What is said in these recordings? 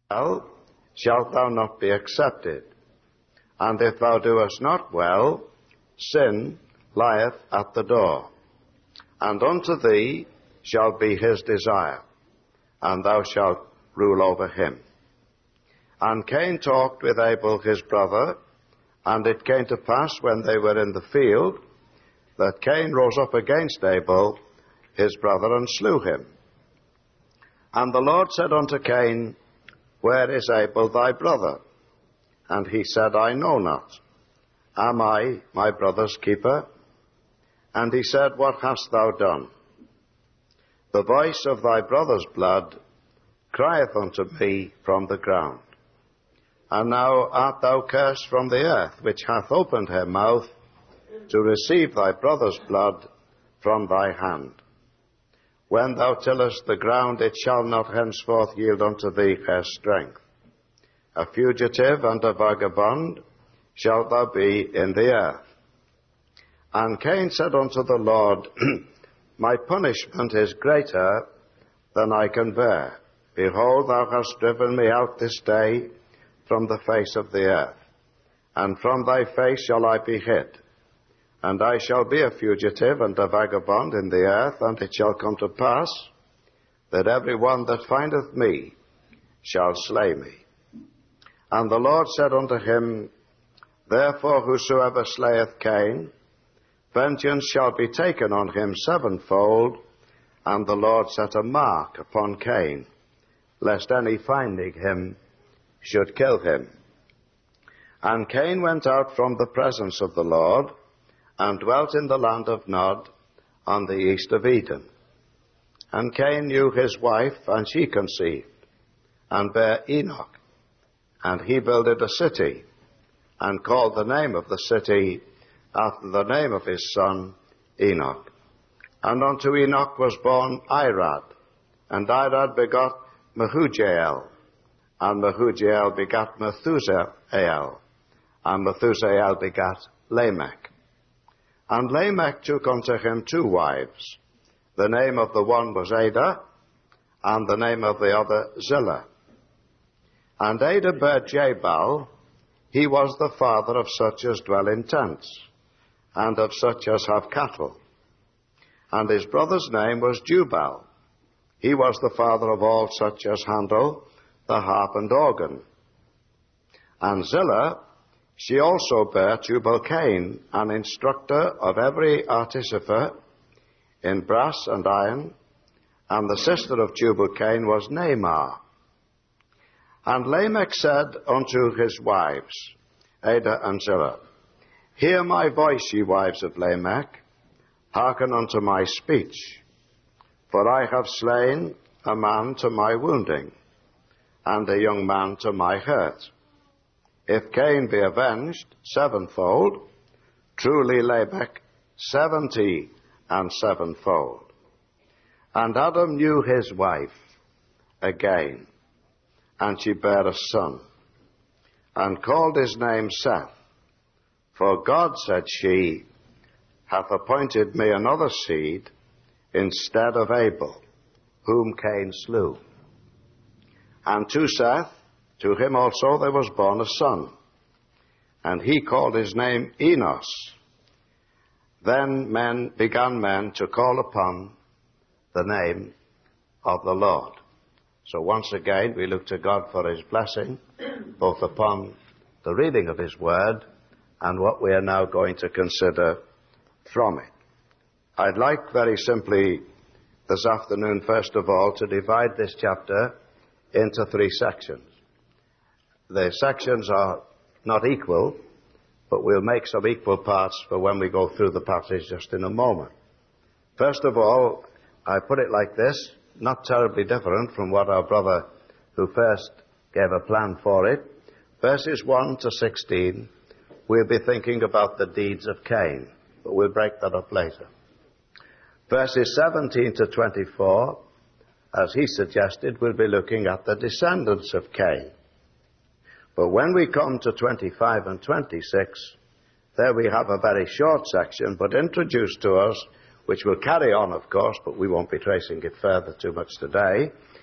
well, shalt thou not be accepted. And if thou doest not well, sin lieth at the door. And unto thee shall be his desire, and thou shalt rule over him. And Cain talked with Abel his brother, and it came to pass when they were in the field, that Cain rose up against Abel his brother, and slew him. And the Lord said unto Cain, Where is Abel thy brother? And he said, I know not. Am I my brother's keeper? And he said, What hast thou done? The voice of thy brother's blood crieth unto me from the ground. And now art thou cursed from the earth, which hath opened her mouth to receive thy brother's blood from thy hand. When thou tillest the ground, it shall not henceforth yield unto thee her strength. A fugitive and a vagabond shalt thou be in the earth. And Cain said unto the Lord, My punishment is greater than I can bear. Behold, thou hast driven me out this day from the face of the earth, and from thy face shall I be hid. And I shall be a fugitive and a vagabond in the earth, and it shall come to pass that every one that findeth me shall slay me. And the Lord said unto him, Therefore whosoever slayeth Cain, vengeance shall be taken on him sevenfold. And the Lord set a mark upon Cain, lest any finding him should kill him. And Cain went out from the presence of the Lord, and dwelt in the land of Nod, on the east of Eden. And Cain knew his wife, and she conceived, and bare Enoch. And he builded a city, and called the name of the city after the name of his son Enoch. And unto Enoch was born Irad, and Irad begot Mehujael, and Mehujael begat Methusael, and Methusael begat Lamech. And Lamech took unto him 2 wives. The name of the one was Adah, and the name of the other Zillah. And Adah bare Jabal. He was the father of such as dwell in tents, and of such as have cattle. And his brother's name was Jubal. He was the father of all such as handle the harp and organ. And Zillah, she also bare Tubal-Cain, an instructor of every artificer in brass and iron, and the sister of Tubal-Cain was Naamah. And Lamech said unto his wives, Adah and Zillah, Hear my voice, ye wives of Lamech, hearken unto my speech. For I have slain a man to my wounding, and a young man to my hurt. If Cain be avenged sevenfold, truly Lamech 70 and sevenfold. And Adam knew his wife again, and she bare a son, and called his name Seth. For God, said she, hath appointed me another seed instead of Abel, whom Cain slew. And to Seth, to him also there was born a son, and he called his name Enos. Then began men to call upon the name of the Lord. So once again we look to God for his blessing, both upon the reading of his word and what we are now going to consider from it. I'd like very simply this afternoon, first of all, to divide this chapter into 3 sections. The sections are not equal, but we'll make some equal parts for when we go through the passage just in a moment. First of all, I put it like this, not terribly different from what our brother who first gave a plan for it. Verses 1 to 16, we'll be thinking about the deeds of Cain, but we'll break that up later. Verses 17 to 24, as he suggested, we'll be looking at the descendants of Cain. But when we come to 25 and 26, there we have a very short section, but introduced to us, which will carry on, of course, but we won't be tracing it further too much today,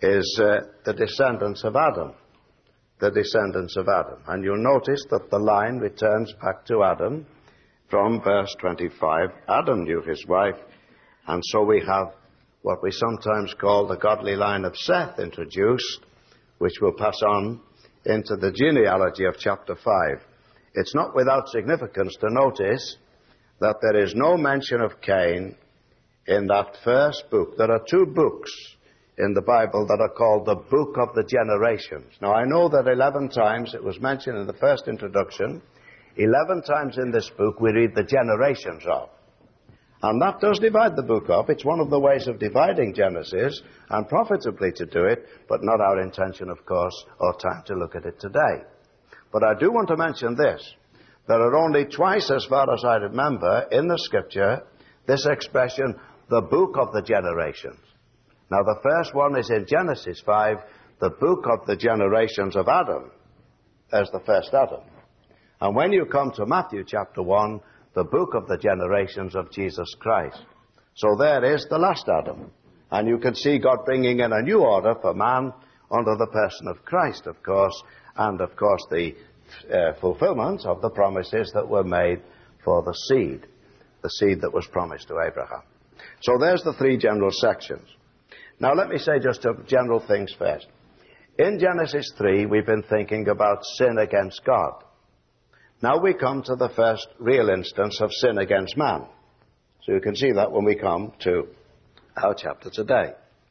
is the descendants of Adam. The descendants of Adam. And you'll notice that the line returns back to Adam from verse 25. Adam knew his wife, and so we have what we sometimes call the godly line of Seth introduced, which will pass on into the genealogy of chapter 5. It's not without significance to notice that there is no mention of Cain in that first book. There are two books in the Bible that are called the Book of the Generations. Now, I know that 11 times it was mentioned in the first introduction. 11 times in this book we read the generations of. And that does divide the book up. It's one of the ways of dividing Genesis, and profitably to do it, but not our intention, of course, or time to look at it today. But I do want to mention this. There are only twice, as far as I remember, in the Scripture, this expression, the book of the generations. Now, the first one is in Genesis 5, the book of the generations of Adam. There's the first Adam. And when you come to Matthew chapter 1, the book of the generations of Jesus Christ. So there is the last Adam. And you can see God bringing in a new order for man under the person of Christ, of course, and, of course, the fulfillment of the promises that were made for the seed that was promised to Abraham. So there's the three general sections. Now let me say just general things first. In Genesis 3, we've been thinking about sin against God. Now we come to the first real instance of sin against man. So you can see that when we come to our chapter today.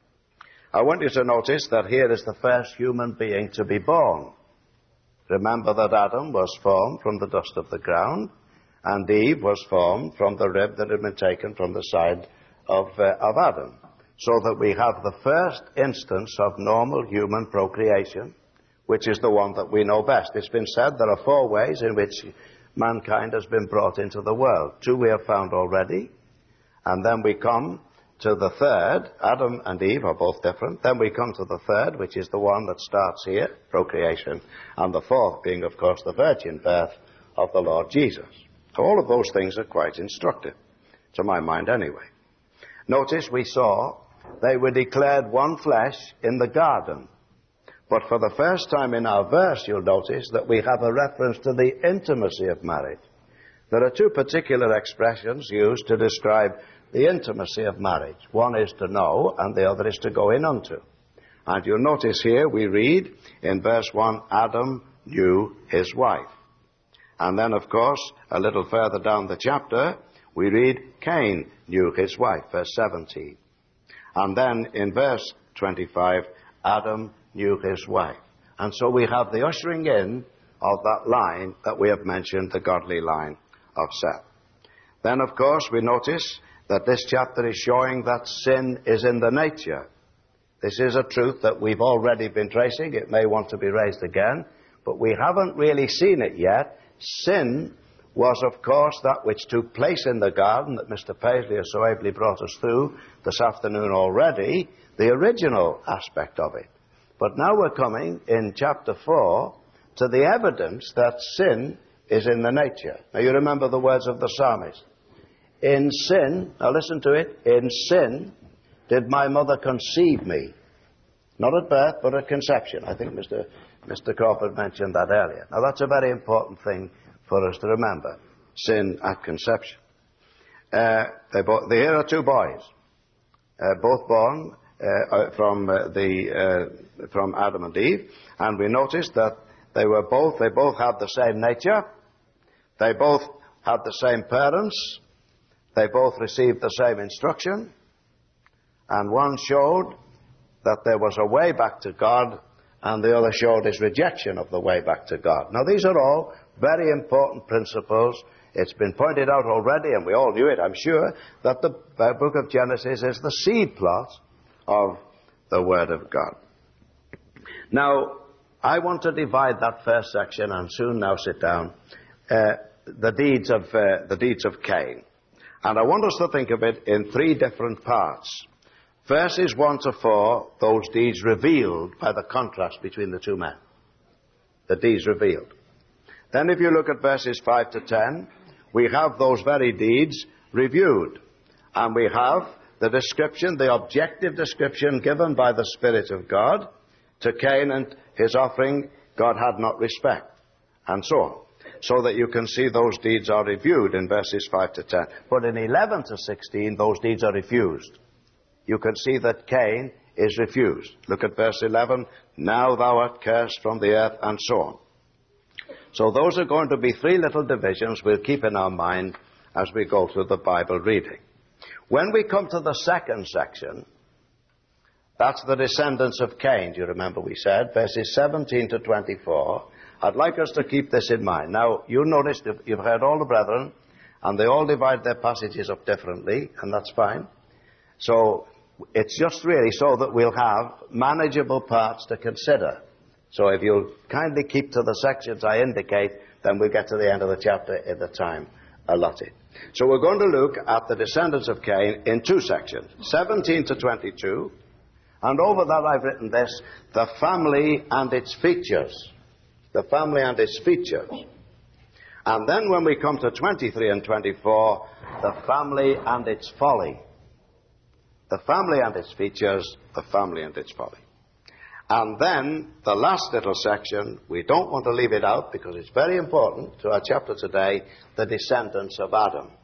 I want you to notice that here is the first human being to be born. Remember that Adam was formed from the dust of the ground, and Eve was formed from the rib that had been taken from the side of Adam. So that we have the first instance of normal human procreation, which is the one that we know best. It's been said there are 4 ways in which mankind has been brought into the world. 2 we have found already, and then we come to the third. Adam and Eve are both different. Then we come to the third, which is the one that starts here, procreation, and the fourth being, of course, the virgin birth of the Lord Jesus. All of those things are quite instructive, to my mind anyway. Notice we saw they were declared one flesh in the garden. But for the first time in our verse, you'll notice that we have a reference to the intimacy of marriage. There are 2 particular expressions used to describe the intimacy of marriage. One is to know, and the other is to go in unto. And you'll notice here we read in verse 1, Adam knew his wife. And then, of course, a little further down the chapter, we read Cain knew his wife, verse 17. And then in verse 25, Adam knew his wife. And so we have the ushering in of that line that we have mentioned, the godly line of Seth. Then, of course, we notice that this chapter is showing that sin is in the nature. This is a truth that we've already been tracing. It may want to be raised again, but we haven't really seen it yet. Sin was, of course, that which took place in the garden that Mr. Paisley has so ably brought us through this afternoon already, the original aspect of it. But now we're coming in chapter 4 to the evidence that sin is in the nature. Now you remember the words of the psalmist. In sin, now listen to it, in sin did my mother conceive me. Not at birth, but at conception. I think Mr. Crawford mentioned that earlier. Now that's a very important thing for us to remember. Sin at conception. Here are 2 boys, both born from Adam and Eve, and we noticed that they both had the same nature, they both had the same parents, they both received the same instruction, and one showed that there was a way back to God, and the other showed his rejection of the way back to God. Now these are all very important principles. It's been pointed out already, and we all knew it, I'm sure, that the book of Genesis is the seed plot of the Word of God. Now, I want to divide that first section, and soon now sit down, the deeds of Cain. And I want us to think of it in 3 different parts. Verses 1 to 4, those deeds revealed by the contrast between the 2 men. The deeds revealed. Then if you look at verses 5 to 10, we have those very deeds reviewed. And we have the description, the objective description given by the Spirit of God to Cain and his offering, God had not respect, and so on. So that you can see those deeds are reviewed in verses 5 to 10. But in 11 to 16, those deeds are refused. You can see that Cain is refused. Look at verse 11. Now thou art cursed from the earth, and so on. So those are going to be three little divisions we'll keep in our mind as we go through the Bible reading. When we come to the second section, that's the descendants of Cain, do you remember we said, verses 17 to 24. I'd like us to keep this in mind. Now, you noticed you've heard all the brethren, and they all divide their passages up differently, and that's fine. So it's just really so that we'll have manageable parts to consider. So if you'll kindly keep to the sections I indicate, then we'll get to the end of the chapter in the time allotted. So we're going to look at the descendants of Cain in two sections, 17 to 22, and over that I've written this, the family and its features. The family and its features. And then when we come to 23 and 24, the family and its folly. The family and its features, the family and its folly. And then the last little section, we don't want to leave it out because it's very important to our chapter today, the descendants of Adam.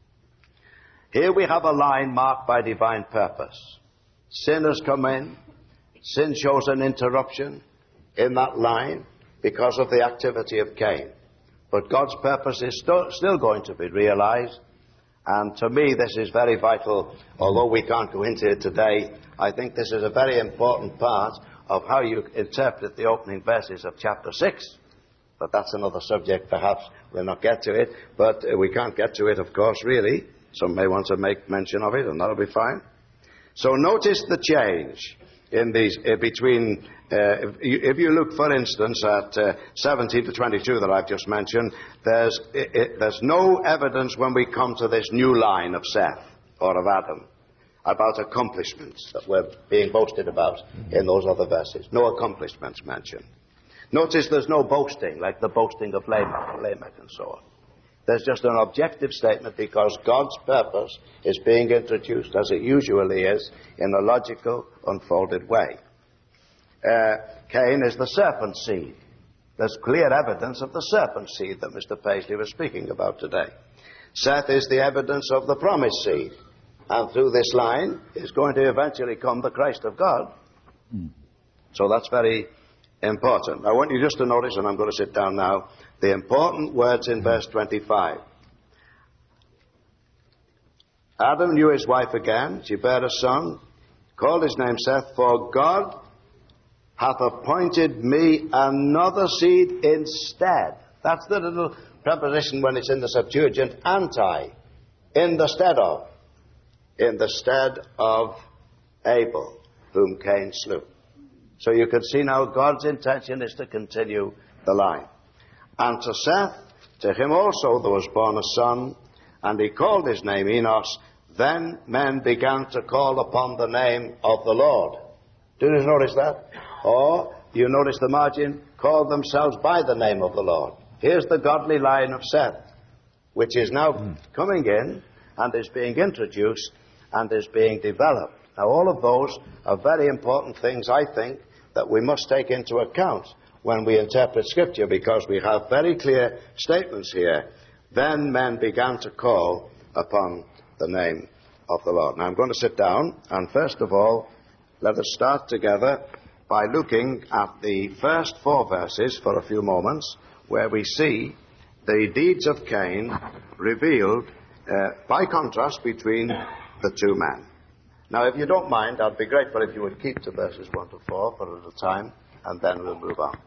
Here we have a line marked by divine purpose. Sin has come in. Sin shows an interruption in that line because of the activity of Cain. But God's purpose is still going to be realized. And to me, this is very vital. Although we can't go into it today, I think this is a very important part of how you interpret the opening verses of chapter 6. But that's another subject. Perhaps we'll not get to it. But we can't get to it, of course, really. Some may want to make mention of it, and that'll be fine. So notice the change in these between. If you look, for instance, at 17 to 22 that I've just mentioned, there's no evidence when we come to this new line of Seth or of Adam about accomplishments that were being boasted about in those other verses. No accomplishments mentioned. Notice there's no boasting, like the boasting of Lamech and so on. There's just an objective statement because God's purpose is being introduced, as it usually is, in a logical, unfolded way. Cain is the serpent seed. There's clear evidence of the serpent seed that Mr. Paisley was speaking about today. Seth is the evidence of the promised seed. And through this line is going to eventually come the Christ of God. So that's very important. I want you just to notice, and I'm going to sit down now, the important words in verse 25. Adam knew his wife again. She bare a son, called his name Seth, for God hath appointed me another seed instead. That's the little preposition when it's in the Septuagint, anti, in the stead of. In the stead of Abel, whom Cain slew. So you can see now God's intention is to continue the line. And to Seth, to him also there was born a son, and he called his name Enos. Then men began to call upon the name of the Lord. Do you notice that? Or, you notice the margin, called themselves by the name of the Lord. Here's the godly line of Seth, which is now coming in and is being introduced and is being developed. Now, all of those are very important things, I think, that we must take into account when we interpret Scripture, because we have very clear statements here. Then men began to call upon the name of the Lord. Now, I'm going to sit down, and first of all, let us start together by looking at the first 4 verses for a few moments, where we see the deeds of Cain revealed by contrast between the two men. Now, if you don't mind, I'd be grateful if you would keep to verses 1 to 4 for a little time, and then we'll move on.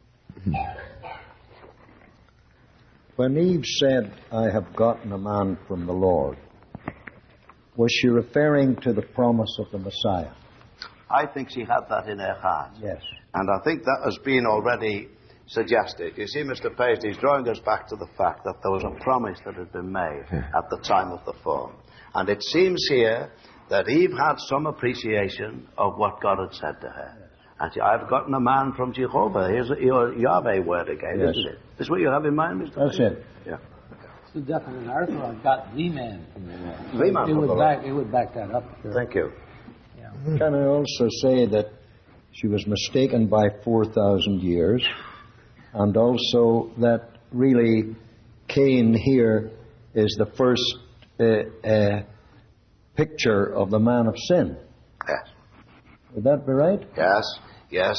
When Eve said, I have gotten a man from the Lord, was she referring to the promise of the Messiah? I think she had that in her heart. Yes. And I think that has been already suggested. You see, Mr. Paisley is drawing us back to the fact that there was a promise that had been made at the time of the fall. And it seems here that Eve had some appreciation of what God had said to her. And she, I've gotten a man from Jehovah. Here's your Yahweh word again, yes. Isn't it? Is what you have in mind, Mr. That's Paisley? it. Yeah. the definite article. I've got the man from the Lord. The man from the Lord. It would back that up. Sure. Thank you. Yeah. Can I also say that she was mistaken by 4,000 years, and also that really Cain here is the first picture of the man of sin. Yes. Would that be right? Yes. Yes.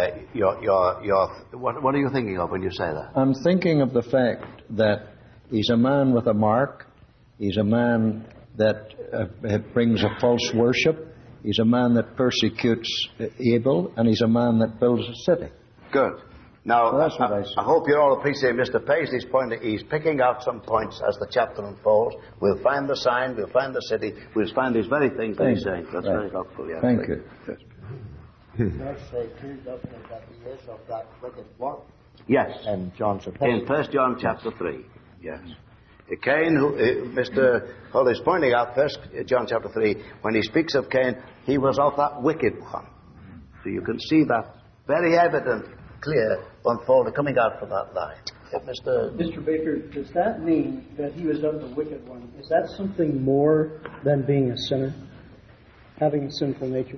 What are you thinking of when you say that? I'm thinking of the fact that he's a man with a mark. He's a man that brings a false worship. He's a man that persecutes Abel, and he's a man that builds a city. Good. Now, Well, that's what I see. I hope you all appreciate Mr. Paisley's point. He's picking out some points as the chapter unfolds. We'll find the sign, we'll find the city, we'll find these very things that he's saying. That's very helpful. Yes. Thank you. Yes. Does say too, doesn't it, that he is of that wicked one? Yes. And John's In epistle. 1 John chapter 3. Yes. Cain, who Mr. Hull is pointing out, 1 John chapter 3, when he speaks of Cain, he was of that wicked one. So you can see that very evident, clear, unfolding, coming out from that line. Mr. Baker, does that mean that he was of the wicked one? Is that something more than being a sinner? Having a sinful nature?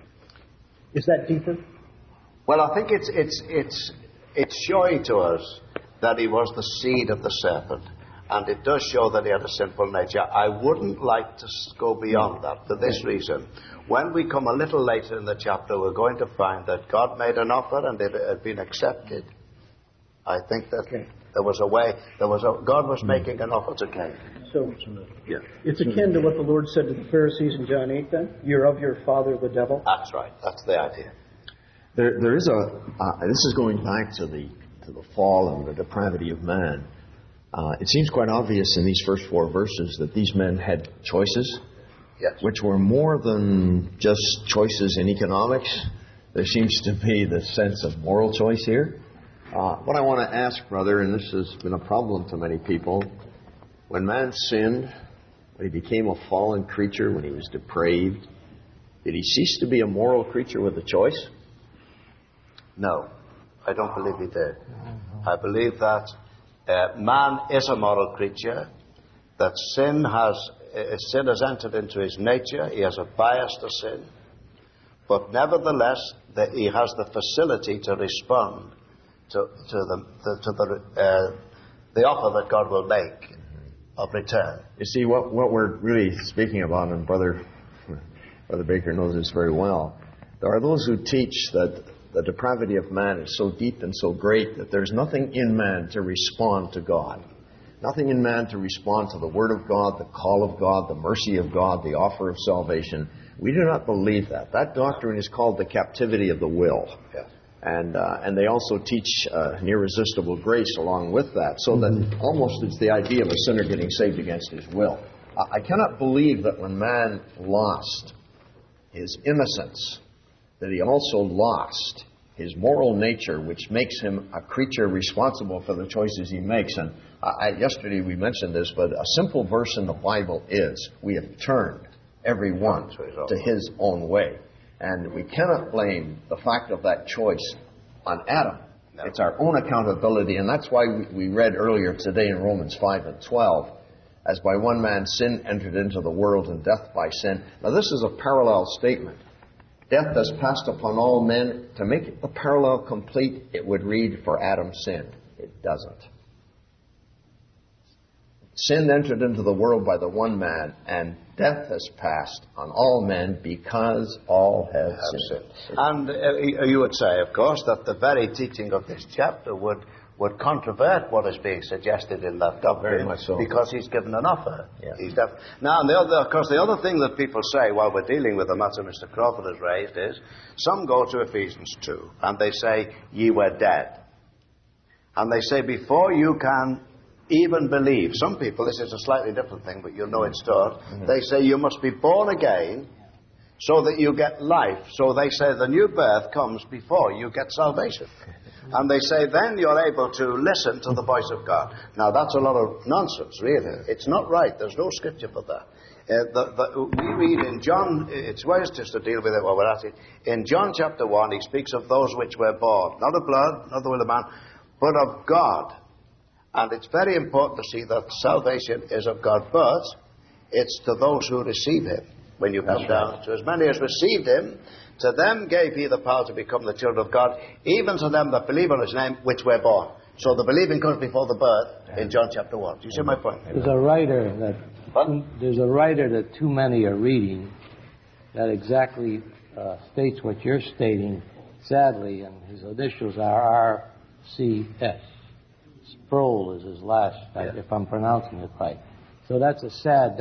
Is that deeper? Well, I think it's showing to us that he was the seed of the serpent, and it does show that he had a sinful nature. I wouldn't like to go beyond that for this reason. When we come a little later in the chapter, we're going to find that God made an offer and it had been accepted. I think that there was a way, God was making an offer to Cain. So Yeah. it's akin to what the Lord said to the Pharisees in John 8 then? You're of your father the devil? That's right. That's the idea. There is this is going back to the fall and the depravity of man. It seems quite obvious in these first 4 verses that these men had choices, Yes. which were more than just choices in economics. There seems to be the sense of moral choice here. What I want to ask, brother, and this has been a problem to many people, when man sinned, when he became a fallen creature, when he was depraved, did he cease to be a moral creature with a choice? No, I don't believe he did. I believe that man is a moral creature, that sin has entered into his nature. He has a bias to sin, but nevertheless, that he has the facility to respond to the offer that God will make of return. You see, what we're really speaking about, and Brother Baker knows this very well, there are those who teach that the depravity of man is so deep and so great that there's nothing in man to respond to God. Nothing in man to respond to the Word of God, the call of God, the mercy of God, the offer of salvation. We do not believe that. That doctrine is called the captivity of the will. Yes. And they also teach an irresistible grace along with that, so that almost it's the idea of a sinner getting saved against his will. I cannot believe that when man lost his innocence, that he also lost his moral nature, which makes him a creature responsible for the choices he makes. And yesterday we mentioned this, but a simple verse in the Bible is, we have turned every one to his own way. And we cannot blame the fact of that choice on Adam. No. It's our own accountability, and that's why we read earlier today in Romans 5 and 12, as by one man sin entered into the world, and death by sin. Now this is a parallel statement. Death has passed upon all men. To make the parallel complete, it would read, for Adam sinned. It doesn't. Sin entered into the world by the one man, and death has passed on all men because all have sinned. And you would say, of course, that the very teaching of this chapter would controvert what is being suggested in that doctrine. Very much so. Because he's given an offer. Yeah. Now, of course, the other thing that people say while we're dealing with the matter Mr. Crawford has raised is, some go to Ephesians 2, and they say, ye were dead. And they say, before you can even believe, some people, this is a slightly different thing, but you'll know it's taught, they say you must be born again so that you get life. So they say the new birth comes before you get salvation. And they say then you're able to listen to the voice of God. Now that's a lot of nonsense, really. It's not right. There's no scripture for that. We read in John, it's wise just to deal with it while we're at it. In John chapter 1, he speaks of those which were born, not of blood, not the will of man, but of God. And it's very important to see that salvation is of God, but it's to those who receive him when you come down. To as many as received him, to them gave he the power to become the children of God, even to them that believe on his name, which were born. So the believing comes before the birth in John chapter 1. Do you see my point? There's a writer that too many are reading that exactly states what you're stating, sadly, and his initials are RCS. Sproul is his last, if I'm pronouncing it right. So that's a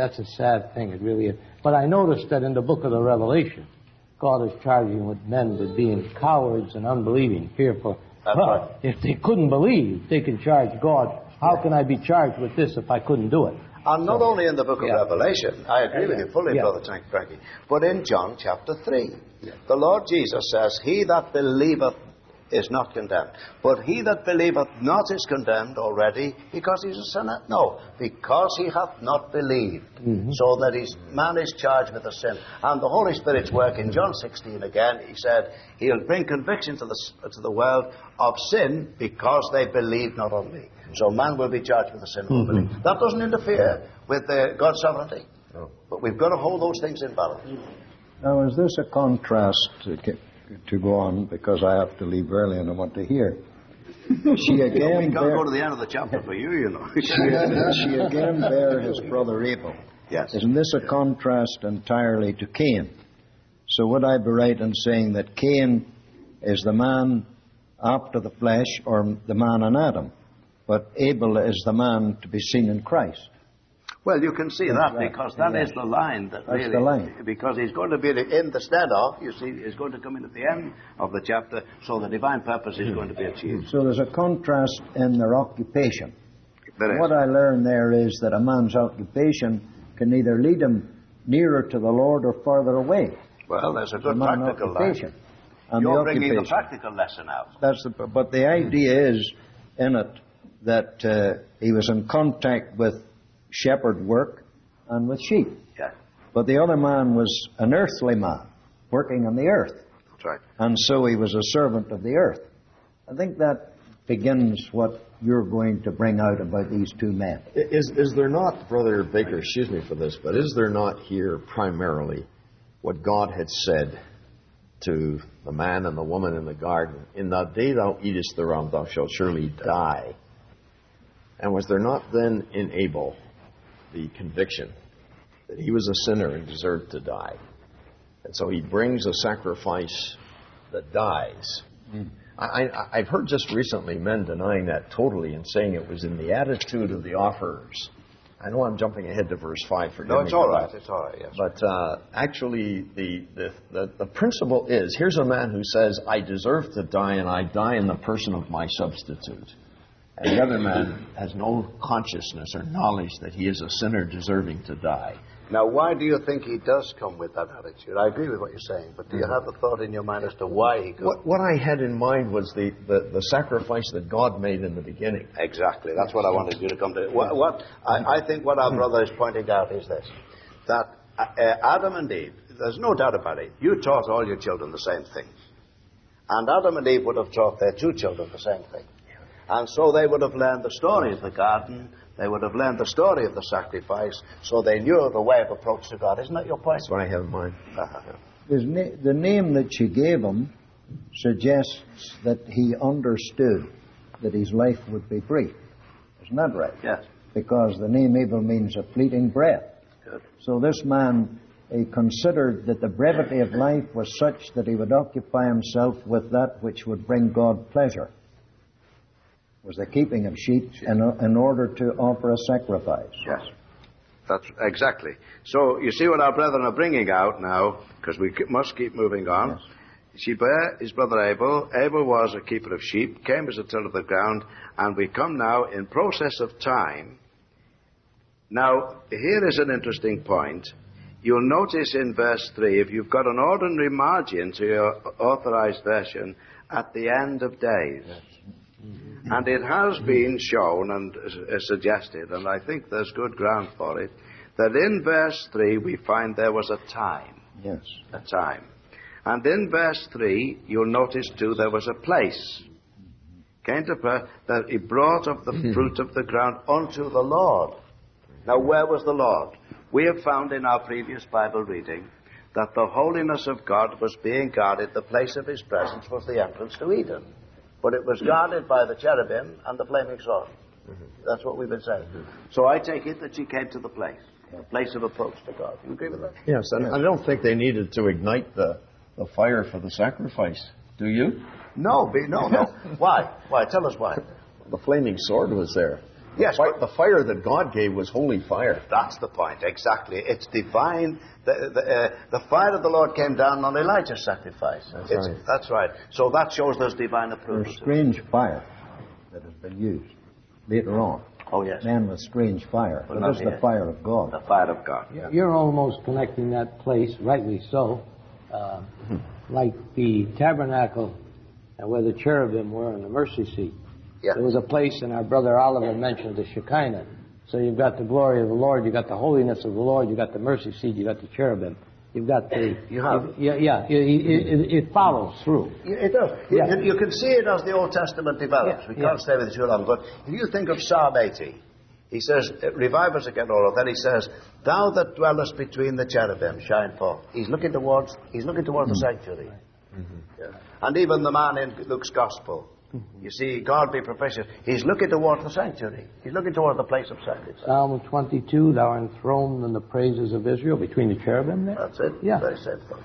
sad thing. It really is. But I noticed that in the book of the Revelation, God is charging with men with being cowards and unbelieving, fearful. Well, if they couldn't believe, they can charge God. How can I be charged with this if I couldn't do it? And not only in the book of Revelation, I agree with you fully, Brother Frankie, but in John chapter 3. The Lord Jesus says, he that believeth is not condemned. But he that believeth not is condemned already because he's a sinner? No, because he hath not believed. So that man is charged with a sin. And the Holy Spirit's work in John 16 again, he said, he'll bring conviction to the world of sin because they believe not on me. So man will be charged with a sin of unbelief. That doesn't interfere with God's sovereignty. No. But we've got to hold those things in balance. Now, is this a contrast to go on, because I have to leave early and I want to hear? She again we can't go to the end of the chapter for you know. she again bare his brother Abel. Yes. Isn't this a contrast entirely to Cain? So would I be right in saying that Cain is the man after the flesh, or the man in Adam, but Abel is the man to be seen in Christ? Well, you can see that because that is the line that That's really, the line. because he's going to be in the stead of, you see, he's going to come in at the end of the chapter, so the divine purpose is going to be achieved. So there's a contrast in their occupation. What I learn there is that a man's occupation can either lead him nearer to the Lord or farther away. Well, there's a good practical lesson. You're bringing the practical lesson out. But the idea is in it that he was in contact with shepherd work and with sheep. Yeah. But the other man was an earthly man, working on the earth. That's right. And so he was a servant of the earth. I think that begins what you're going to bring out about these two men. Is there not, Brother Baker, excuse me for this, but is there not here primarily what God had said to the man and the woman in the garden? In the day thou eatest thereof, thou shalt surely die. And was there not then in Abel the conviction that he was a sinner and deserved to die? And so he brings a sacrifice that dies. I've heard just recently men denying that totally and saying it was in the attitude of the offerers. I know I'm jumping ahead to verse 5. No, it's all right. It's all right, yes. But actually, the principle is, here's a man who says, I deserve to die, and I die in the person of my substitute. And the other man has no consciousness or knowledge that he is a sinner deserving to die. Now, why do you think he does come with that attitude? I agree with what you're saying, but do you have a thought in your mind as to why he comes? What I had in mind was the sacrifice that God made in the beginning. Exactly. That's what I wanted you to come to. I think what our brother is pointing out is this, that Adam and Eve, there's no doubt about it, you taught all your children the same thing. And Adam and Eve would have taught their two children the same thing. And so they would have learned the story of the garden, they would have learned the story of the sacrifice, so they knew the way of approach to God. Isn't that your point? That's what I have in mind. The name that she gave him suggests that he understood that his life would be brief. Isn't that right? Yes. Because the name Abel means a fleeting breath. Good. So this man, he considered that the brevity of life was such that he would occupy himself with that which would bring God pleasure. Was the keeping of sheep in order to offer a sacrifice. Yes, that's exactly. So you see what our brethren are bringing out now, because we must keep moving on. Yes. She bare his brother Abel. Abel was a keeper of sheep, came as a tiller of the ground, and we come now in process of time. Now, here is an interesting point. You'll notice in verse 3, if you've got an ordinary margin to your authorized version, at the end of days. Yes. And it has been shown and suggested, and I think there's good ground for it, that in verse 3 we find there was a time. Yes. A time. And in verse 3, you'll notice too there was a place. came to pass that he brought of the fruit of the ground unto the Lord. Now, where was the Lord? We have found in our previous Bible reading that the holiness of God was being guarded. The place of his presence was the entrance to Eden. But it was guarded by the cherubim and the flaming sword. That's what we've been saying. So I take it that she came to the place of approach to God. Do you agree with that? Yes, and I don't think they needed to ignite the fire for the sacrifice. Do you? No. Why? Tell us why. The flaming sword was there. Yes, The fire that God gave was holy fire. That's the point, exactly. It's divine. The fire of the Lord came down on Elijah's sacrifice. That's right. So that shows there's divine approval. There's strange fire that has been used later on. Oh, yes. Man with strange fire. But But this is the fire of God. The fire of God. Yeah. You're almost connecting that place, rightly so, like the tabernacle and where the cherubim were in the mercy seat. Yeah. There was a place, and our brother Oliver mentioned the Shekinah. So you've got the glory of the Lord, you've got the holiness of the Lord, you've got the mercy seat, you've got the cherubim. You've got the... You have. It follows through. It does. Yeah. You can see it as the Old Testament develops. We can't stay with it too long. But if you think of Psalm 80, he says, revive us again, O Lord. Then he says, thou that dwellest between the cherubim, shine forth. He's looking towards the sanctuary. Yeah. And even the man in Luke's Gospel, you see, God be propitious. He's looking towards the sanctuary. He's looking towards the place of sacrifice. Psalm 22, thou art enthroned in the praises of Israel, between the cherubim there. That's it. Yeah. Very simple.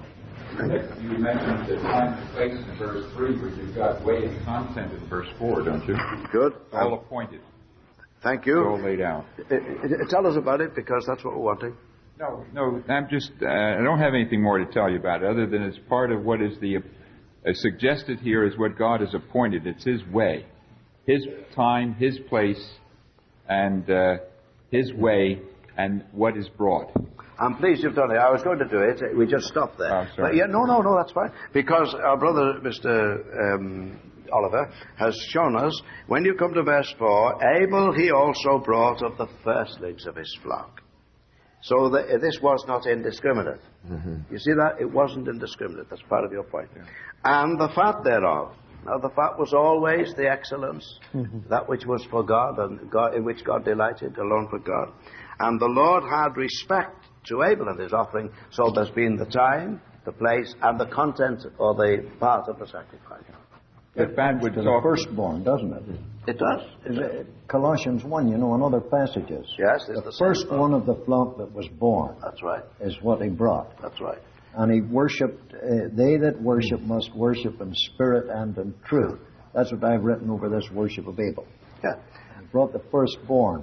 You mentioned the time and place in verse 3, but you've got way and content in verse 4, don't you? Good. All appointed. Thank you. All laid out. Tell us about it, because that's what we're wanting. No, I'm just, I don't have anything more to tell you about it, other than it's part of what is suggested here is what God has appointed. It's His way, His time, His place, and His way, and what is brought. I'm pleased you've done it. I was going to do it. We just stopped there. Oh, sorry. But yeah, no, that's fine. Because our brother, Mr. Oliver, has shown us, when you come to verse 4, Abel he also brought of the firstlings of his flock. So this was not indiscriminate. Mm-hmm. You see that? It wasn't indiscriminate. That's part of your point. Yeah. And the fat thereof. Now, the fat was always the excellence, that which was for God, and God, in which God delighted, alone for God. And the Lord had respect to Abel and his offering, so there's been the time, the place, and the content or the part of the sacrifice. That bad would to talk. the firstborn, doesn't it? It does. Colossians 1, and other passages. Yes, it's the first one of the flock that was born. That's right. Is what he brought. That's right. And he worshipped, they that worship must worship in spirit and in truth. That's what I've written over this worship of Abel. Yeah. He brought the firstborn,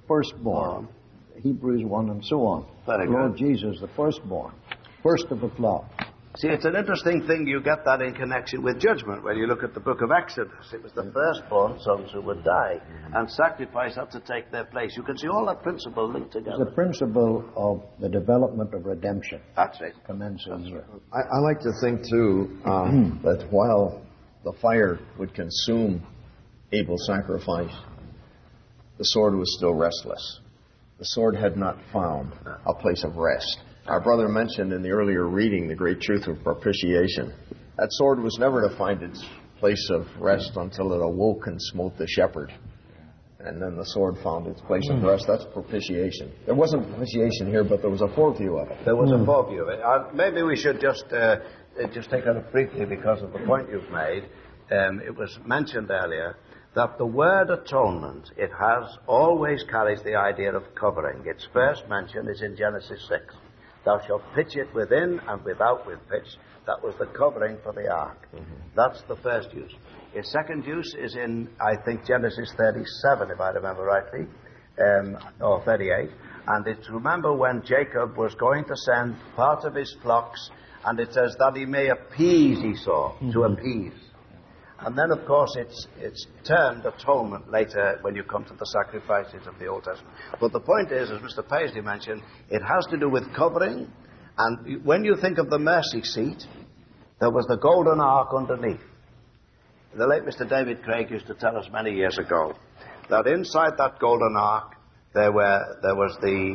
Hebrews 1 and so on. Very Lord good. Jesus, the firstborn, first of the flock. See, it's an interesting thing. You get that in connection with judgment. When you look at the book of Exodus, it was the firstborn sons who would die, and sacrifice had to take their place. You can see all that principle linked together. The principle of the development of redemption. That's it. Commences here. I like to think, too, that while the fire would consume Abel's sacrifice, the sword was still restless. The sword had not found a place of rest. Our brother mentioned in the earlier reading the great truth of propitiation. That sword was never to find its place of rest until it awoke and smote the shepherd. And then the sword found its place of rest. That's propitiation. There wasn't propitiation here, but there was a foreview of it. There was a foreview of it. Maybe we should just take on it briefly because of the point you've made. It was mentioned earlier that the word atonement, it has always carries the idea of covering. Its first mention is in Genesis 6. Thou shalt pitch it within and without with pitch. That was the covering for the ark. That's the first use. Its second use is in, I think, Genesis 37, if I remember rightly, or 38. And it's, remember when Jacob was going to send part of his flocks, and it says that he may appease Esau, to appease. And then, of course, it's termed atonement later when you come to the sacrifices of the Old Testament. But the point is, as Mr. Paisley mentioned, it has to do with covering. And when you think of the mercy seat, there was the golden ark underneath. The late Mr. David Craig used to tell us many years ago that inside that golden ark there was the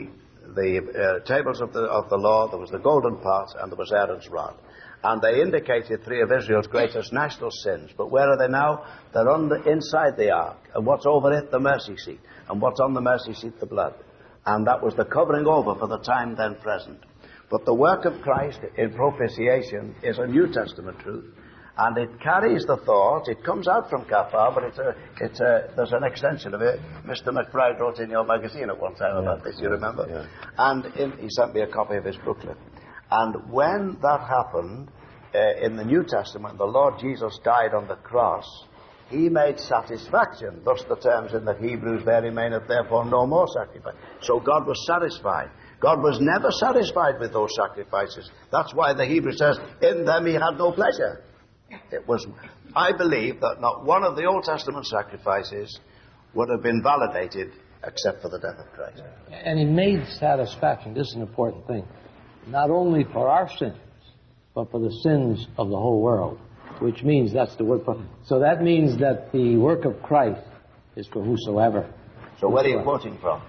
tables of the law, there was the golden pot, and there was Aaron's rod. And they indicated three of Israel's greatest national sins. But where are they now? They're inside the ark. And what's over it? The mercy seat. And what's on the mercy seat? The blood. And that was the covering over for the time then present. But the work of Christ in propitiation is a New Testament truth. And it carries the thought, it comes out from Kafar, but there's an extension of it. Mr. McBride wrote in your magazine at one time about this, you remember? Yeah. And he sent me a copy of his booklet. And when that happened, in the New Testament, the Lord Jesus died on the cross, he made satisfaction. Thus the terms in the Hebrews, there remaineth therefore no more sacrifice. So God was satisfied. God was never satisfied with those sacrifices. That's why the Hebrew says, in them he had no pleasure. I believe that not one of the Old Testament sacrifices would have been validated except for the death of Christ. And he made satisfaction, this is an important thing, not only for our sins, but for the sins of the whole world, which means that's the word for. So that means that the work of Christ is for whosoever. So where are you quoting from?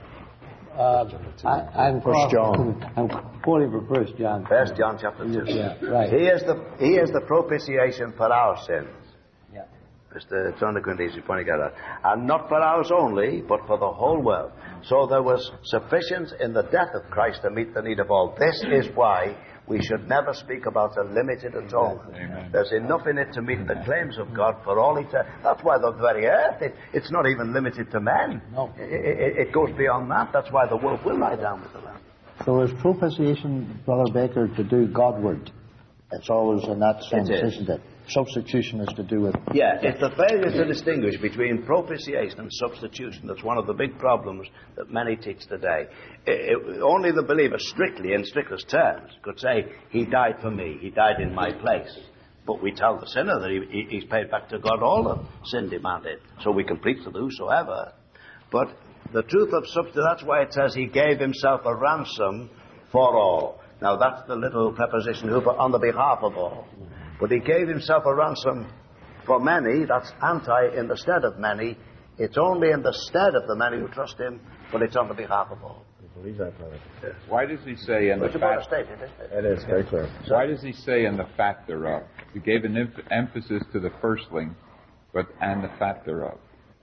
I'm First John. I'm quoting from 1 John. 1 John chapter 2. Yeah, right. He is the propitiation for our sins. Yeah. Mr. John de Quintes is pointing out that. And not for ours only, but for the whole world. So there was sufficient in the death of Christ to meet the need of all. This is why we should never speak about a limited atonement. Amen. There's enough in it to meet the claims of God for all eternity. That's why the very earth, it's not even limited to men. No. It goes beyond that. That's why the wolf will lie down with the lamb. So is propitiation, Brother Baker, to do Godward? It's always in that sense, isn't it? Substitution is to do with... Yeah, it's the failure to distinguish between propitiation and substitution that's one of the big problems that many teach today. Only the believer, strictly, in strictest terms, could say, he died for me, he died in my place. But we tell the sinner that he's paid back to God all the sin demanded, so we can preach to the whosoever. But the truth of substitution, that's why it says he gave himself a ransom for all. Now that's the little preposition, who, on the behalf of all. But he gave himself a ransom for many. That's anti in the stead of many. It's only in the stead of the many who trust him, but it's on the behalf of all. You believe that, brother? Yes. Why does he say in the fat... It is very clear. Why does he say in the fat thereof? He gave an emphasis to the firstling, and the fat thereof.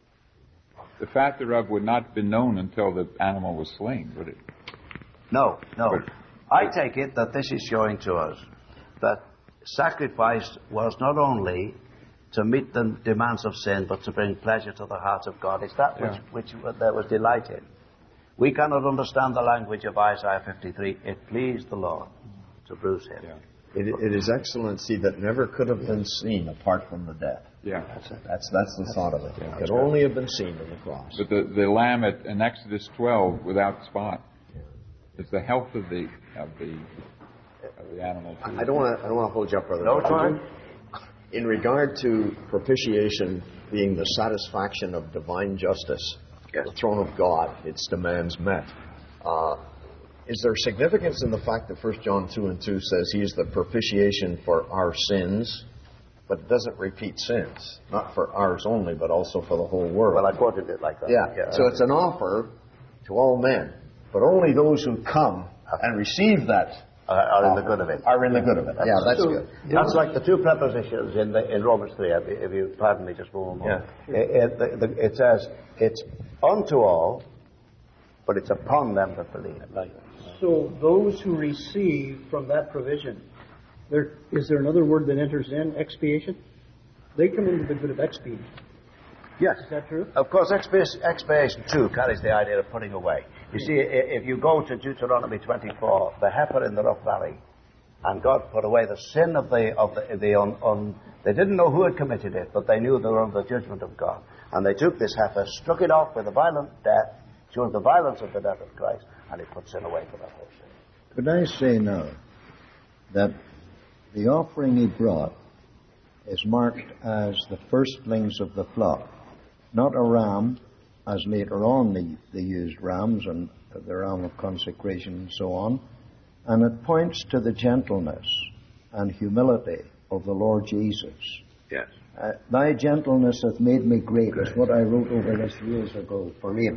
The fat thereof would not have been known until the animal was slain, would it? No. I take it that this is showing to us that sacrifice was not only to meet the demands of sin, but to bring pleasure to the heart of God. It's that which there was delight in. We cannot understand the language of Isaiah 53. It pleased the Lord to bruise him. Yeah. It is excellency that never could have been seen apart from the death. Yeah, that's the thought of it. It could only have been seen in the cross. But the lamb in Exodus 12 without spot. It's the health of the animal too. I don't want to hold you up, brother. No time. In regard to propitiation being the satisfaction of divine justice, the throne of God, its demands met. Is there significance in the fact that 1 John 2:2 says he is the propitiation for our sins, but it doesn't repeat sins, not for ours only, but also for the whole world? Well, I quoted it like that. Yeah. So it's an offer to all men, but only those who come and receive that are in the good of it. Are in the good of it. Yeah, that's good. That's like the two prepositions in Romans 3, if you pardon me just for a moment. Yeah. It says, it's unto all, but it's upon them that believe. Right. So those who receive from that provision, is there another word that enters in, expiation? They come into the good of expiation. Yes. Is that true? Of course, expiation too carries the idea of putting away. You see, if you go to Deuteronomy 24, the heifer in the rough valley, and God put away the sin of they didn't know who had committed it, but they knew they were under the judgment of God. And they took this heifer, struck it off with a violent death, showed the violence of the death of Christ, and it put sin away for that whole sin. Could I say now that the offering he brought is marked as the firstlings of the flock, not a ram, as later on they used rams and the ram of consecration and so on, and it points to the gentleness and humility of the Lord Jesus. Yes. Thy gentleness hath made me great, is what I wrote over this years ago for Abel.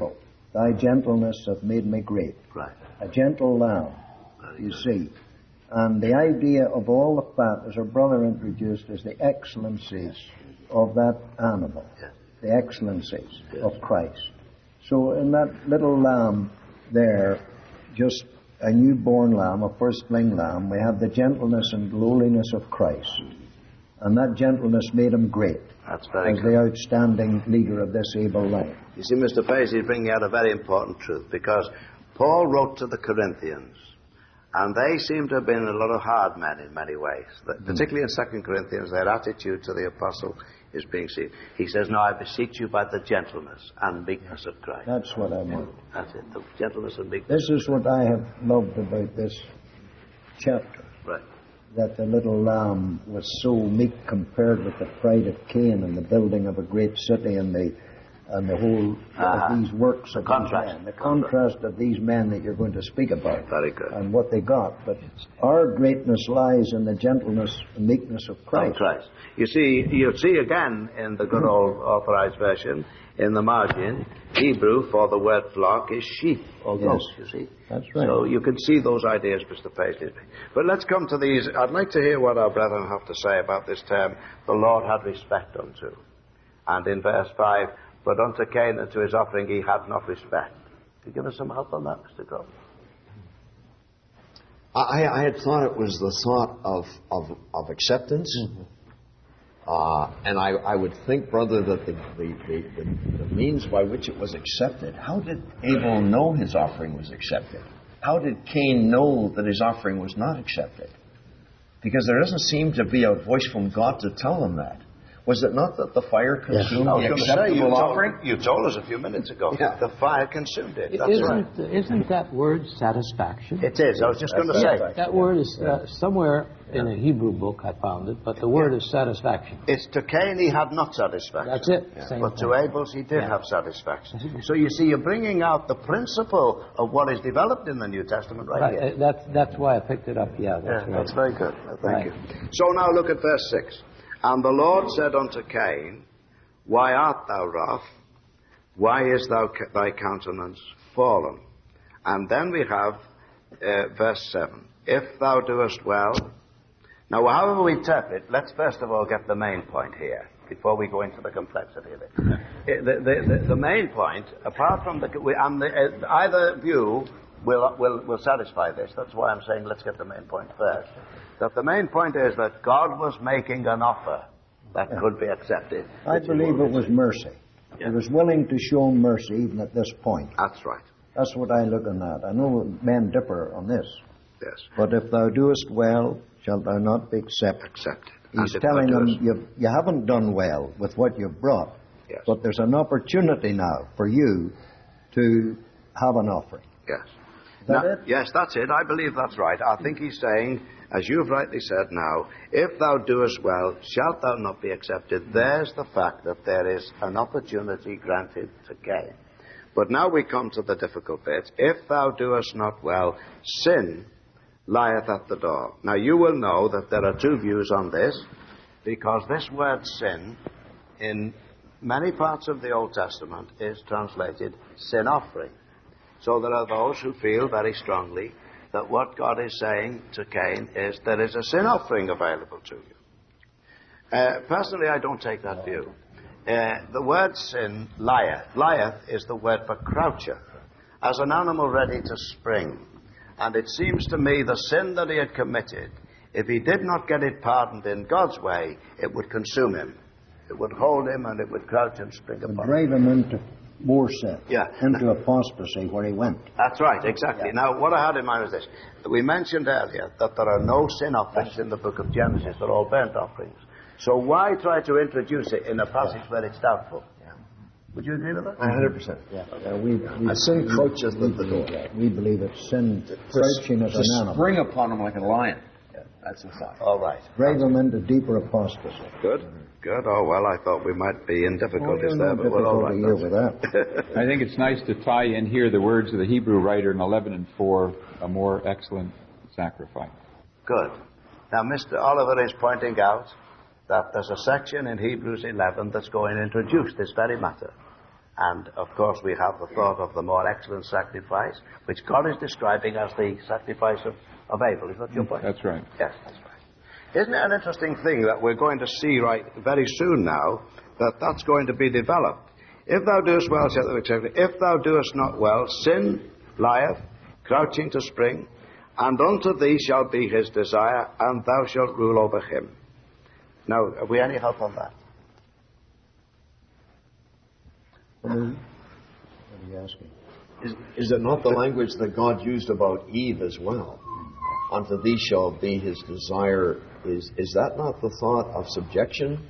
Thy gentleness hath made me great. Right. A gentle lamb, you see. And the idea of all the fat, as our brother introduced, is the excellencies of that animal. Yes. The excellencies of Christ. So in that little lamb there, just a newborn lamb, a firstling lamb, we have the gentleness and lowliness of Christ. And that gentleness made him great. That's very as good. the outstanding leader of this able life. You see, Mr. Paisley is bringing out a very important truth, because Paul wrote to the Corinthians, and they seem to have been a lot of hard men in many ways. Particularly in 2 Corinthians, their attitude to the apostle is being seen. He says, "Now I beseech you by the gentleness and meekness of Christ." That's what I want. That's it, the gentleness and meekness. This is what I have loved about this chapter. Right. That the little lamb was so meek compared with the pride of Cain and the building of a great city and the whole of these works of these men. The contrast of these men that you're going to speak about. Very good. And what they got. But our greatness lies in the gentleness and meekness of Christ. Of Christ. You see again in the good old authorized version, in the margin, Hebrew for the word flock is sheep or goats, you see. That's right. So you can see those ideas, Mr. Paisley. But let's come to these. I'd like to hear what our brethren have to say about this term, the Lord had respect unto. And in verse 5, but unto Cain and to his offering he had not respect. Can you give us some help on that, Mr. Grove? I had thought it was the thought of acceptance. Mm-hmm. And I would think, brother, that the means by which it was accepted, how did Abel know his offering was accepted? How did Cain know that his offering was not accepted? Because there doesn't seem to be a voice from God to tell him that. Was it not that the fire consumed the acceptable offering? You told us a few minutes ago. Yeah. The fire consumed it. That's right. Isn't that word satisfaction? It is. I was just going to say. That word is somewhere in a Hebrew book, I found it, but the word is satisfaction. It's to Cain he had not satisfaction. That's it. Yeah. But to Abel's he did have satisfaction. So you see, you're bringing out the principle of what is developed in the New Testament here. That's why I picked it up. Yeah, that's very good. Thank you. So now look at verse 6. And the Lord said unto Cain, why art thou wroth? Why is thy countenance fallen? And then we have verse 7. If thou doest well. Now, however we interpret, let's first of all get the main point here, before we go into the complexity of it. The main point, apart from either view will satisfy this. That's why I'm saying let's get the main point first. That the main point is that God was making an offer that could be accepted. I believe it was mercy. Yeah. He was willing to show mercy even at this point. That's right. That's what I look at. I know men differ on this. Yes. But if thou doest well, shalt thou not be accepted. He's telling them, you haven't done well with what you've brought, yes. But there's an opportunity now for you to have an offering. Yes. Is that it? Yes, that's it. I believe that's right. I think he's saying, as you've rightly said now, if thou doest well, shalt thou not be accepted. There's the fact that there is an opportunity granted to Cain. But now we come to the difficult bit. If thou doest not well, sin lieth at the door. Now you will know that there are two views on this, because this word sin in many parts of the Old Testament is translated sin offering. So there are those who feel very strongly that what God is saying to Cain is there is a sin offering available to you. Personally, I don't take that view. The word sin, lieth. Lieth is the word for croucher, as an animal ready to spring. And it seems to me the sin that he had committed, if he did not get it pardoned in God's way, it would consume him. It would hold him and it would crouch and spring upon him. Drive him into more sin, into apostasy where he went. That's right, exactly. Yeah. Now, what I had in mind was this. We mentioned earlier that there are no sin offerings in the book of Genesis. They're all burnt offerings. So why try to introduce it in a passage where it's doubtful? Yeah. Would you agree with that? 100%. Yeah. Sin crouches at the door. We believe it's sin crouching as an animal. Spring upon him like a lion. Yeah. That's the thought. All right. Drive them into deeper apostasy. Good. Good. Oh, well, I thought we might be in difficulties there, but we're all right. With that. I think it's nice to tie in here the words of the Hebrew writer in 11 and 4, a more excellent sacrifice. Good. Now, Mr. Oliver is pointing out that there's a section in Hebrews 11 that's going to introduce this very matter. And, of course, we have the thought of the more excellent sacrifice, which God is describing as the sacrifice of Abel. Is that your point? That's right. Yes, that's right. Isn't it an interesting thing that we're going to see right very soon now, that's going to be developed? If thou doest well, saith the accepted. If thou doest not well, sin lieth, crouching to spring, and unto thee shall be his desire, and thou shalt rule over him. Now, have we any help on that? What are you asking? Is it not the language that God used about Eve as well? Unto thee shall be his desire. Is that not the thought of subjection?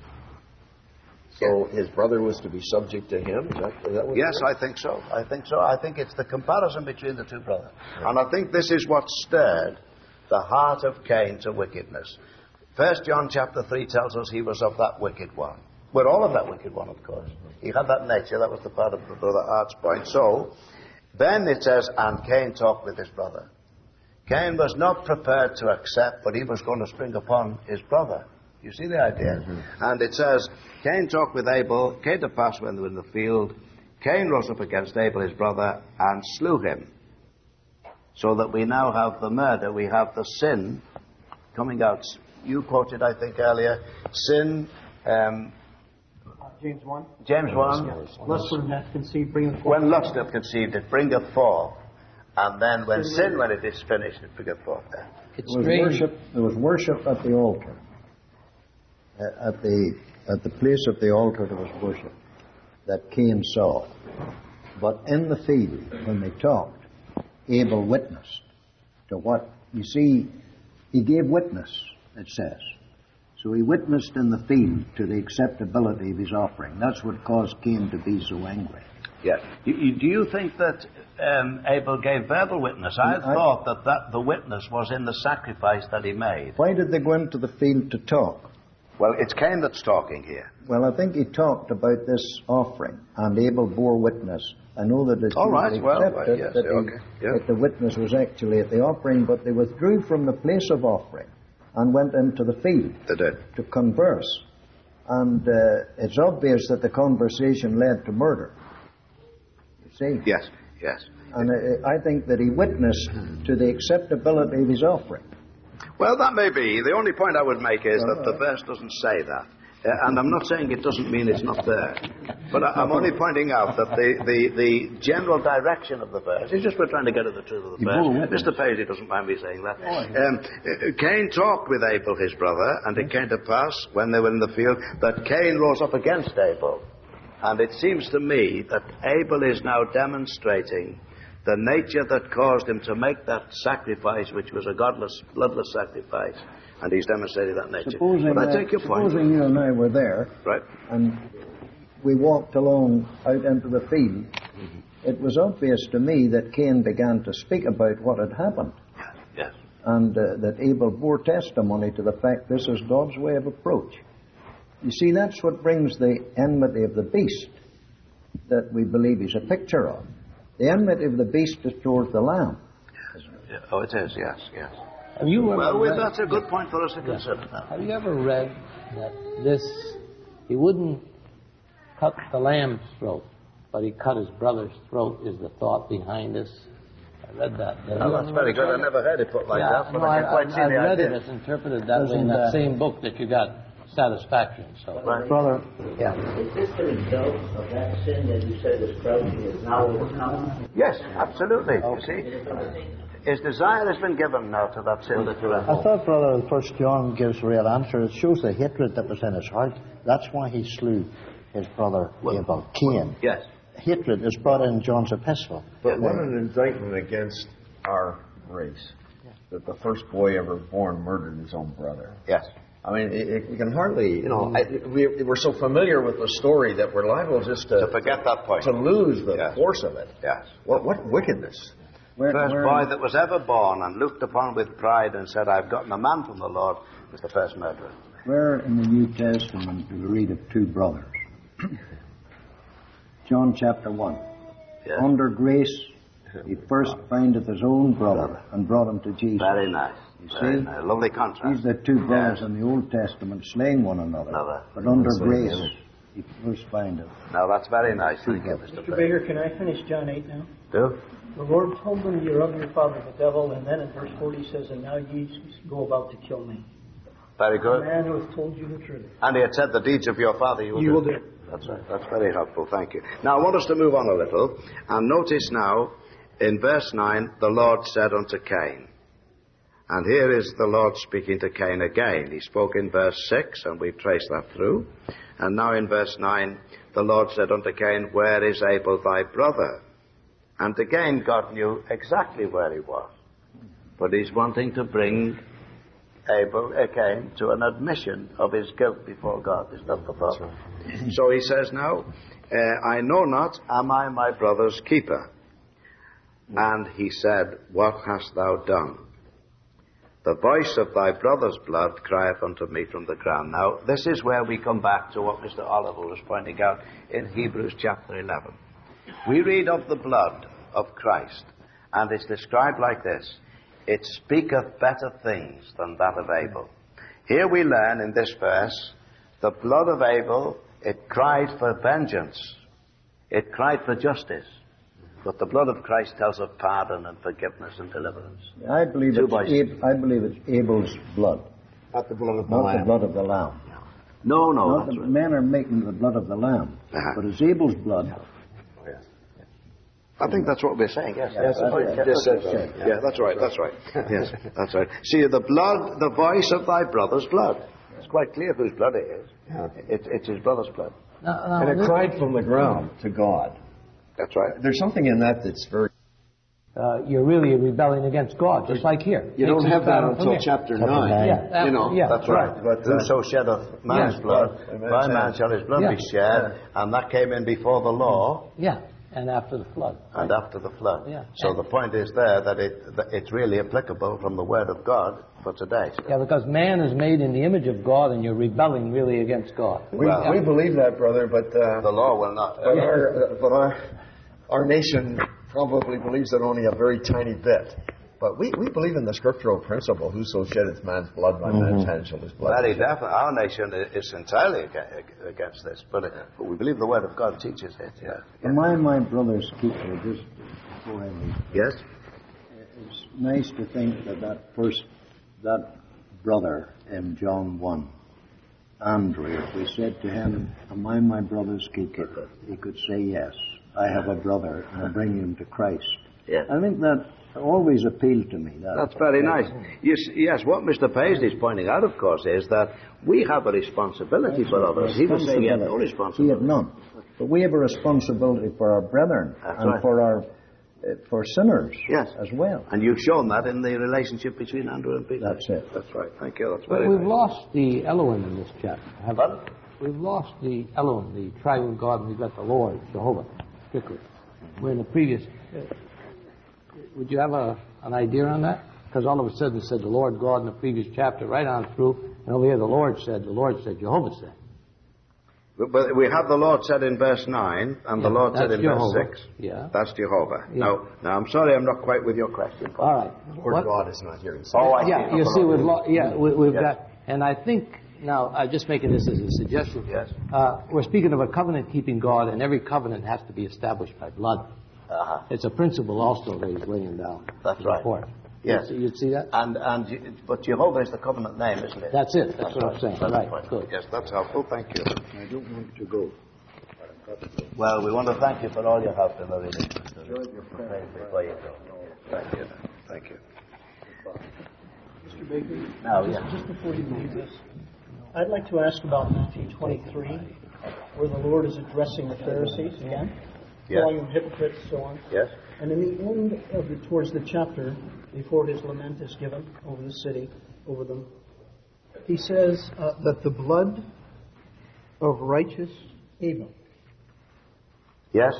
So his brother was to be subject to him? Is that what Yes, I think so. I think it's the comparison between the two brothers. And I think this is what stirred the heart of Cain to wickedness. 1 John chapter 3 tells us he was of that wicked one. We're all of that wicked one, of course. He had that nature. That was the part of Brother Hart's point. So, then it says, and Cain talked with his brother. Cain was not prepared to accept, but he was going to spring upon his brother. You see the idea? Mm-hmm. And it says, Cain talked with Abel, came to pass when they were in the field. Cain rose up against Abel, his brother, and slew him. So that we now have the murder, we have the sin coming out. You quoted, I think, earlier, sin... James 1. James 1. Lust when hath conceived, bringeth forth. When lust hath conceived, it bringeth forth. And then when sin, when it is finished, it bringeth forth. It's strange. There was worship at the altar. At the place of the altar there was worship that Cain saw. But in the field, when they talked, Abel witnessed to what, you see, he gave witness, it says. So he witnessed in the field to the acceptability of his offering. That's what caused Cain to be so angry. Yes. Do you think that Abel gave verbal witness? I thought that the witness was in the sacrifice that he made. Why did they go into the field to talk? Well, it's Cain that's talking here. Well, I think he talked about this offering, and Abel bore witness. I know that it's that the witness was actually at the offering, but they withdrew from the place of offering and went into the field to converse. And it's obvious that the conversation led to murder. You see? Yes, yes. And I think that he witnessed to the acceptability of his offering. Well, that may be. The only point I would make is that the verse doesn't say that. And I'm not saying it doesn't mean it's not there. But I'm only pointing out that the general direction of the verse is just we're trying to get at the truth of the verse. Mr. Paisley doesn't mind me saying that. Cain talked with Abel, his brother, and it came to pass, when they were in the field, that Cain rose up against Abel. And it seems to me that Abel is now demonstrating the nature that caused him to make that sacrifice, which was a godless, bloodless sacrifice. And he's demonstrated that nature. But I take your point. Supposing you and I were there, right, and we walked along out into the field, it was obvious to me that Cain began to speak about what had happened. Yes. And that Abel bore testimony to the fact this is God's way of approach. You see, that's what brings the enmity of the beast that we believe he's a picture of. The enmity of the beast is towards the Lamb. Yeah. Oh, it is, yes, yes. Have you ever read, that's a good point for us to consider. Have you ever read that he wouldn't cut the lamb's throat, but he cut his brother's throat is the thought behind this? I read that. Oh, that's very good. I never heard it put like that, but I can quite see the idea. I read it. It's interpreted that way in that same book that you got Satisfaction. So, right. Brother, yeah. Is this the result of that sin that you said was crouching is now overcome? Yes, absolutely. Okay. You see, his desire has been given now to that sin that you have. I thought Brother 1 John gives a real answer. It shows the hatred that was in his heart. That's why he slew his brother Abel, Cain. Yes. Hatred is brought in John's epistle. But what an indictment against our race. That the first boy ever born murdered his own brother. Yes. I mean, you can hardly, we're so familiar with the story that we're liable just to forget that point. To lose the force of it. Yes. What wickedness. First boy that was ever born and looked upon with pride and said, I've gotten a man from the Lord, was the first murderer. Where in the New Testament do we read of two brothers? John chapter 1. Yes. Under grace, he first findeth his own brother and brought him to Jesus. Very nice. You see? Nice. Lovely contrast. These are two brothers in the Old Testament slaying one another. But under grace, verse finder. Now, that's very nice. Thank you, Mr. Mr. Baker, can I finish John 8 now? Do? The Lord told them, you're of your father the devil, and then in verse 40 he says, and now ye go about to kill me. Very The good. man who has told you the truth. And he had said, the deeds of your father you will do. That's right. That's very helpful. Thank you. Now, I want us to move on a little. And notice now, in verse 9, the Lord said unto Cain. And here is the Lord speaking to Cain again. He spoke in verse 6, and we've traced that through. And now in verse 9, the Lord said unto Cain, where is Abel thy brother? And again, God knew exactly where he was. But he's wanting to bring Cain to an admission of his guilt before God. Is that the thought? Right. So he says now, I know not, am I my brother's keeper? And he said, what hast thou done? The voice of thy brother's blood crieth unto me from the ground. Now, this is where we come back to what Mr. Oliver was pointing out in Hebrews chapter 11. We read of the blood of Christ, and it's described like this. It speaketh better things than that of Abel. Here we learn in this verse, the blood of Abel, it cried for vengeance. It cried for justice. But the blood of Christ tells of pardon and forgiveness and deliverance. I believe it's Abel's blood. Not the blood of the Not lamb. the blood of the lamb. No, Not that's the right. men are making the blood of the lamb. But it's Abel's blood. I think that's what we're saying, yes. Yes, that's right. Just said that. Yeah, that's right, that's right. Yes, that's right. See, the blood, the voice of thy brother's blood. It's quite clear whose blood it is. Yeah. It's his brother's blood. And it cried from the ground to God. That's right. There's something in that that's very... You're really rebelling against God, just like here. You don't have that until chapter 9. Yeah, you know, that's right. But whoso sheddeth man's blood, by man shall his blood be shed. And that came in before the law. Yeah, and after the flood. And after the flood. Yeah. So the point is there that it's really applicable from the Word of God for today. Yeah, because man is made in the image of God, and you're rebelling really against God. We believe that, brother, but... the law will not. But our nation probably believes it only a very tiny bit. But we believe in the scriptural principle, whoso sheddeth man's blood, by man's hand shall his blood. Very definitely. Our nation is entirely against this. But we believe the Word of God teaches it. Yeah. Am I my brother's keeper? Just before I leave. Yes? It's nice to think that brother in John 1, Andrew, if we said to him, am I my brother's keeper? He could say yes. I have a brother, and I bring him to Christ. Yes. I think that always appealed to me. That's very nice. Yes, what Mr. Paisley is pointing out, of course, is that we have a responsibility for others. He was saying he had no responsibility. He had none. But we have a responsibility for our brethren and for sinners as well. And you've shown that in the relationship between Andrew and Peter. That's it. That's right. Thank you. That's very We've nice. lost the Elohim in this chapter, haven't we? We've lost the Elohim, the triune God, and we've got the Lord, Jehovah, strictly. We're in the previous... would you have an idea on that? Because all of a sudden it said the Lord God in the previous chapter, right on through, and over here the Lord said, Jehovah said. But we have the Lord said in verse 9, and the Lord said in Jehovah. verse 6. Yeah. That's Jehovah. Yeah. Now, I'm sorry I'm not quite with your question. All right. Lord God is not here. Oh, I Yeah, see. you see, we've got, and I think, now, I'm just making this as a suggestion. Yes. We're speaking of a covenant-keeping God, and every covenant has to be established by blood. Uh-huh. It's a principle also that he's laying down. That's right. Before. Yes. You'd see that? But Jehovah is the covenant name, isn't it? That's it. That's what I'm saying. That's Right. the point. Good. Yes, that's helpful. Thank you. I don't want to go. Well, we want to thank you for all your help in the reading. Before you go. Thank you. Thank you. Mr. Baker, Now, just before you leave this, I'd like to ask about Matthew 23, where the Lord is addressing the Pharisees again, calling them hypocrites, so on. Yes. And in the end towards the chapter, before his lament is given over the city, over them, he says that the blood of righteous Abel. Yes.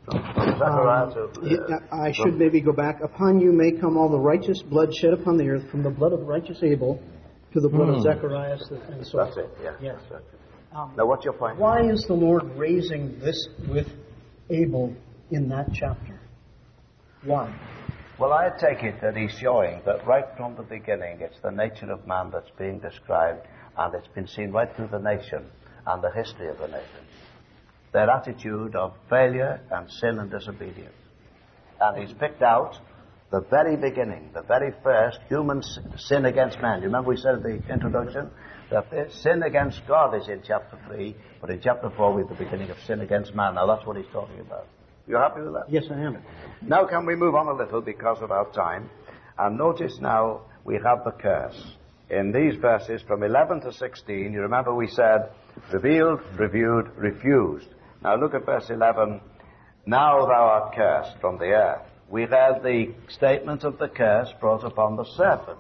I should maybe go back. Upon you may come all the righteous blood shed upon the earth, from the blood of righteous Abel to the blood of Zacharias, and so on. That's it. Yeah. Yes. That's it. Now, what's your point? Why is the Lord raising this with Abel in that chapter? Why? Well, I take it that he's showing that right from the beginning, it's the nature of man that's being described, and it's been seen right through the nation. and the history of the nation. Their attitude of failure and sin and disobedience. And he's picked out the very beginning, the very first human sin against man. You remember we said in the introduction that sin against God is in chapter 3, but in chapter 4 we have the beginning of sin against man. Now that's what he's talking about. You happy with that? Yes, I am. Now can we move on a little because of our time? And notice now we have the curse. In these verses from 11 to 16, you remember we said revealed, reviewed, refused. Now look at verse 11. Now thou art cursed from the earth. We read the statement of the curse brought upon the serpent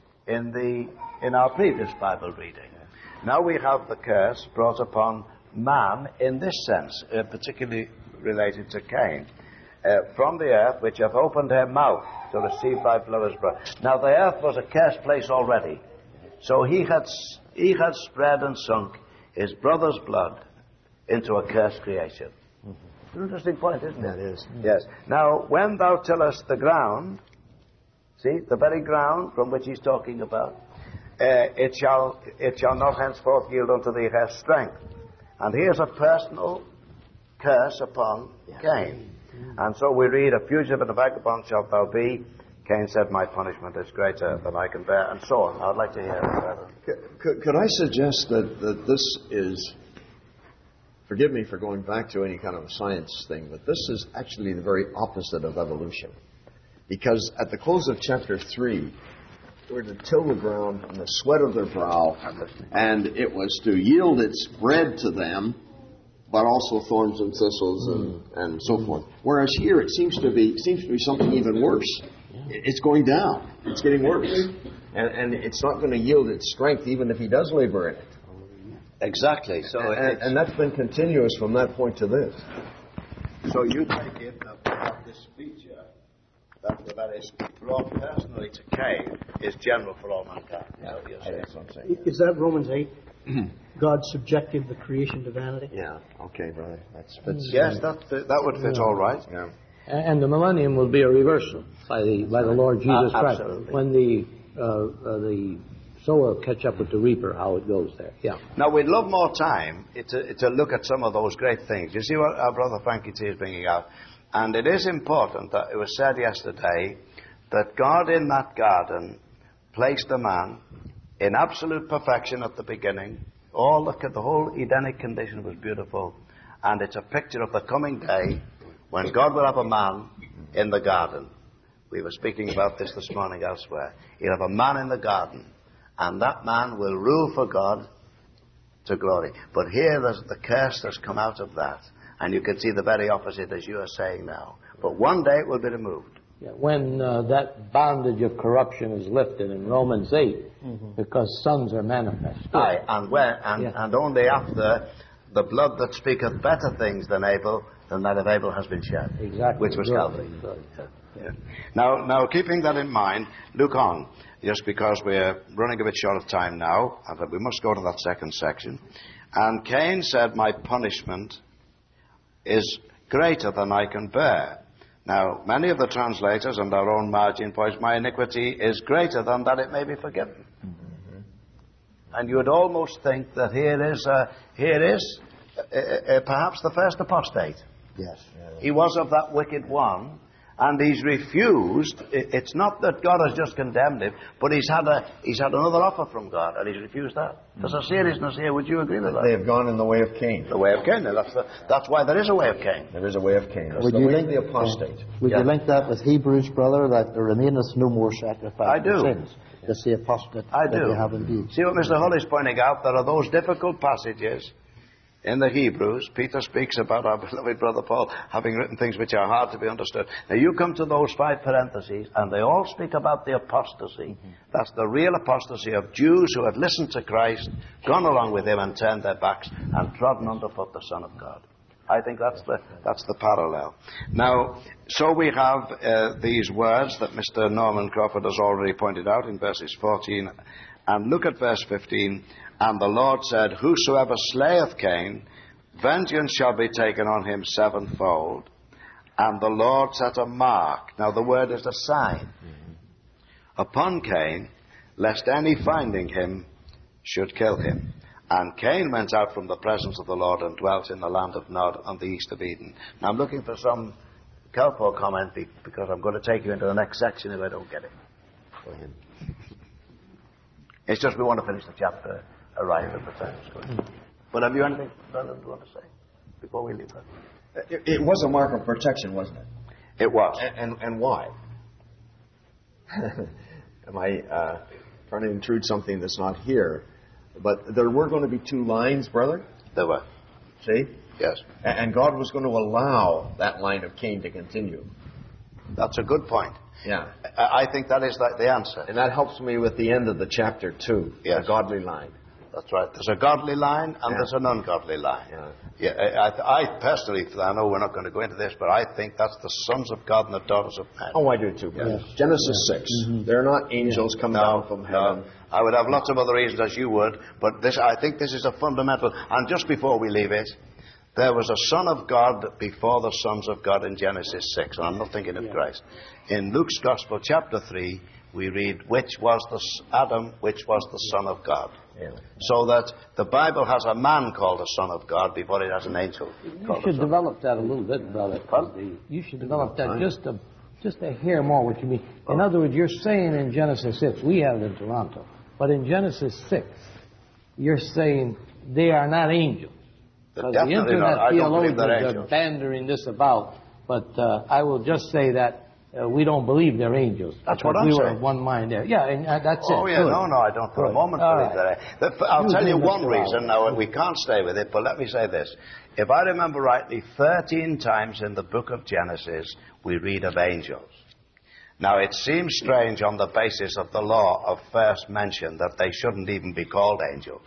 in our previous Bible reading. Now we have the curse brought upon man in this sense, particularly related to Cain. From the earth which hath opened her mouth to receive thy blood as bread. Now the earth was a cursed place already. So he had spread and sunk his brother's blood into a cursed creation. It's an interesting point, isn't it? That is. Yes. Now, when thou tillest the ground, see, the very ground from which he's talking about, it shall not henceforth yield unto thee her strength. And here's a personal curse upon Cain. And so we read, a fugitive and a vagabond shalt thou be. Cain said, my punishment is greater than I can bear, and so on. I'd like to hear it further. Could I suggest that this is, forgive me for going back to any kind of a science thing, but this is actually the very opposite of evolution. Because at the close of chapter 3, they were to till the ground in the sweat of their brow, and it was to yield its bread to them, but also thorns and thistles and so forth. Whereas here it seems to be something even worse. It's going down. It's getting worse. And it's not going to yield its strength even if he does labor in it. Exactly. So and that's been continuous from that point to this. So you take it that this feature that is brought personally to Cain is general for all mankind. Yeah, that's what I'm saying. Is that Romans 8? God subjected the creation to vanity? Yeah. Okay, brother. Yes, that would fit all right. Yeah. And the millennium will be a reversal by the Lord Jesus Christ. Absolutely. When the sower catch up with the reaper, how it goes there. Yeah. Now we'd love more time to look at some of those great things. You see what our brother Frankie T is bringing out, and it is important that it was said yesterday that God in that garden placed a man in absolute perfection at the beginning. The whole Edenic condition was beautiful, and it's a picture of the coming day when God will have a man in the garden. We were speaking about this morning elsewhere. He'll have a man in the garden, and that man will rule for God to glory. But here there's the curse that's come out of that, and you can see the very opposite as you are saying now. But one day it will be removed. Yeah, when that bondage of corruption is lifted in Romans 8, because sons are manifest. Aye, and only after the blood that speaketh better things than that of Abel has been shed. Exactly. Which was Calvary. Yeah. Now, keeping that in mind, look on, just because we're running a bit short of time now, and we must go to that second section. And Cain said, my punishment is greater than I can bear. Now, many of the translators and our own margin points, my iniquity is greater than that it may be forgiven. And you would almost think that here is perhaps the first apostate. Yes. He was of that wicked one, and he's refused. It's not that God has just condemned him, but he's had another offer from God, and he's refused that. There's a seriousness here. Would you agree with that? They have gone in the way of Cain. The way of Cain. That's why there is a way of Cain. There is a way of Cain. Would you link the apostate? Would you link that with Hebrews, brother, that there remaineth no more sacrifice I do. for sins? That's the apostate I that do. you have indeed. See what Mr. Hull is pointing out? There are those difficult passages in the Hebrews. Peter speaks about our beloved brother Paul having written things which are hard to be understood. Now you come to those 5 parentheses, and they all speak about the apostasy. That's the real apostasy of Jews who had listened to Christ, gone along with him, and turned their backs and trodden underfoot the Son of God. I think that's the parallel. Now, so we have these words that Mr. Norman Crawford has already pointed out in verses 14. And look at verse 15. And the Lord said, whosoever slayeth Cain, vengeance shall be taken on him sevenfold. And the Lord set a mark. Now the word is a sign. Upon Cain, lest any finding him should kill him. And Cain went out from the presence of the Lord and dwelt in the land of Nod on the east of Eden. Now I'm looking for some help or comment because I'm going to take you into the next section if I don't get it. Go ahead. It's just we want to finish the chapter right at the time. But have you anything further you want to say before we leave that? It was a mark of protection, wasn't it? It was. And why? Am I trying to intrude something that's not here? But there were going to be two lines, brother? There were. See? Yes. And God was going to allow that line of Cain to continue. That's a good point. Yeah. I think that is the answer. And that helps me with the end of the chapter 2, yes. The godly line. That's right. There's a godly line and there's an ungodly line. Yeah. I personally, I know we're not going to go into this, but I think that's the sons of God and the daughters of men. Oh, I do too. Yes. Genesis 6. Mm-hmm. They're not angels come down from heaven. No. I would have lots of other reasons as you would, but I think this is a fundamental. And just before we leave it, there was a son of God before the sons of God in Genesis 6, and I'm not thinking of Christ. In Luke's Gospel, chapter 3, we read, which was Adam, which was the son of God. Yeah. So that the Bible has a man called a son of God before it has an angel called a son. You should develop that a little bit, brother. You should develop that just a hair more what you mean. In other words, you're saying in Genesis 6, we have it in Toronto, but in Genesis 6, you're saying they are not angels. Because the internet theologians are bandering this about, but I will just say that we don't believe they're angels. That's what I'm saying. We were of one mind there. Yeah, and that's it. Oh, yeah, no, I don't for a moment believe that. I'll tell you one reason. Now, we can't stay with it, but let me say this. If I remember rightly, 13 times in the book of Genesis, we read of angels. Now, it seems strange on the basis of the law of first mention that they shouldn't even be called angels.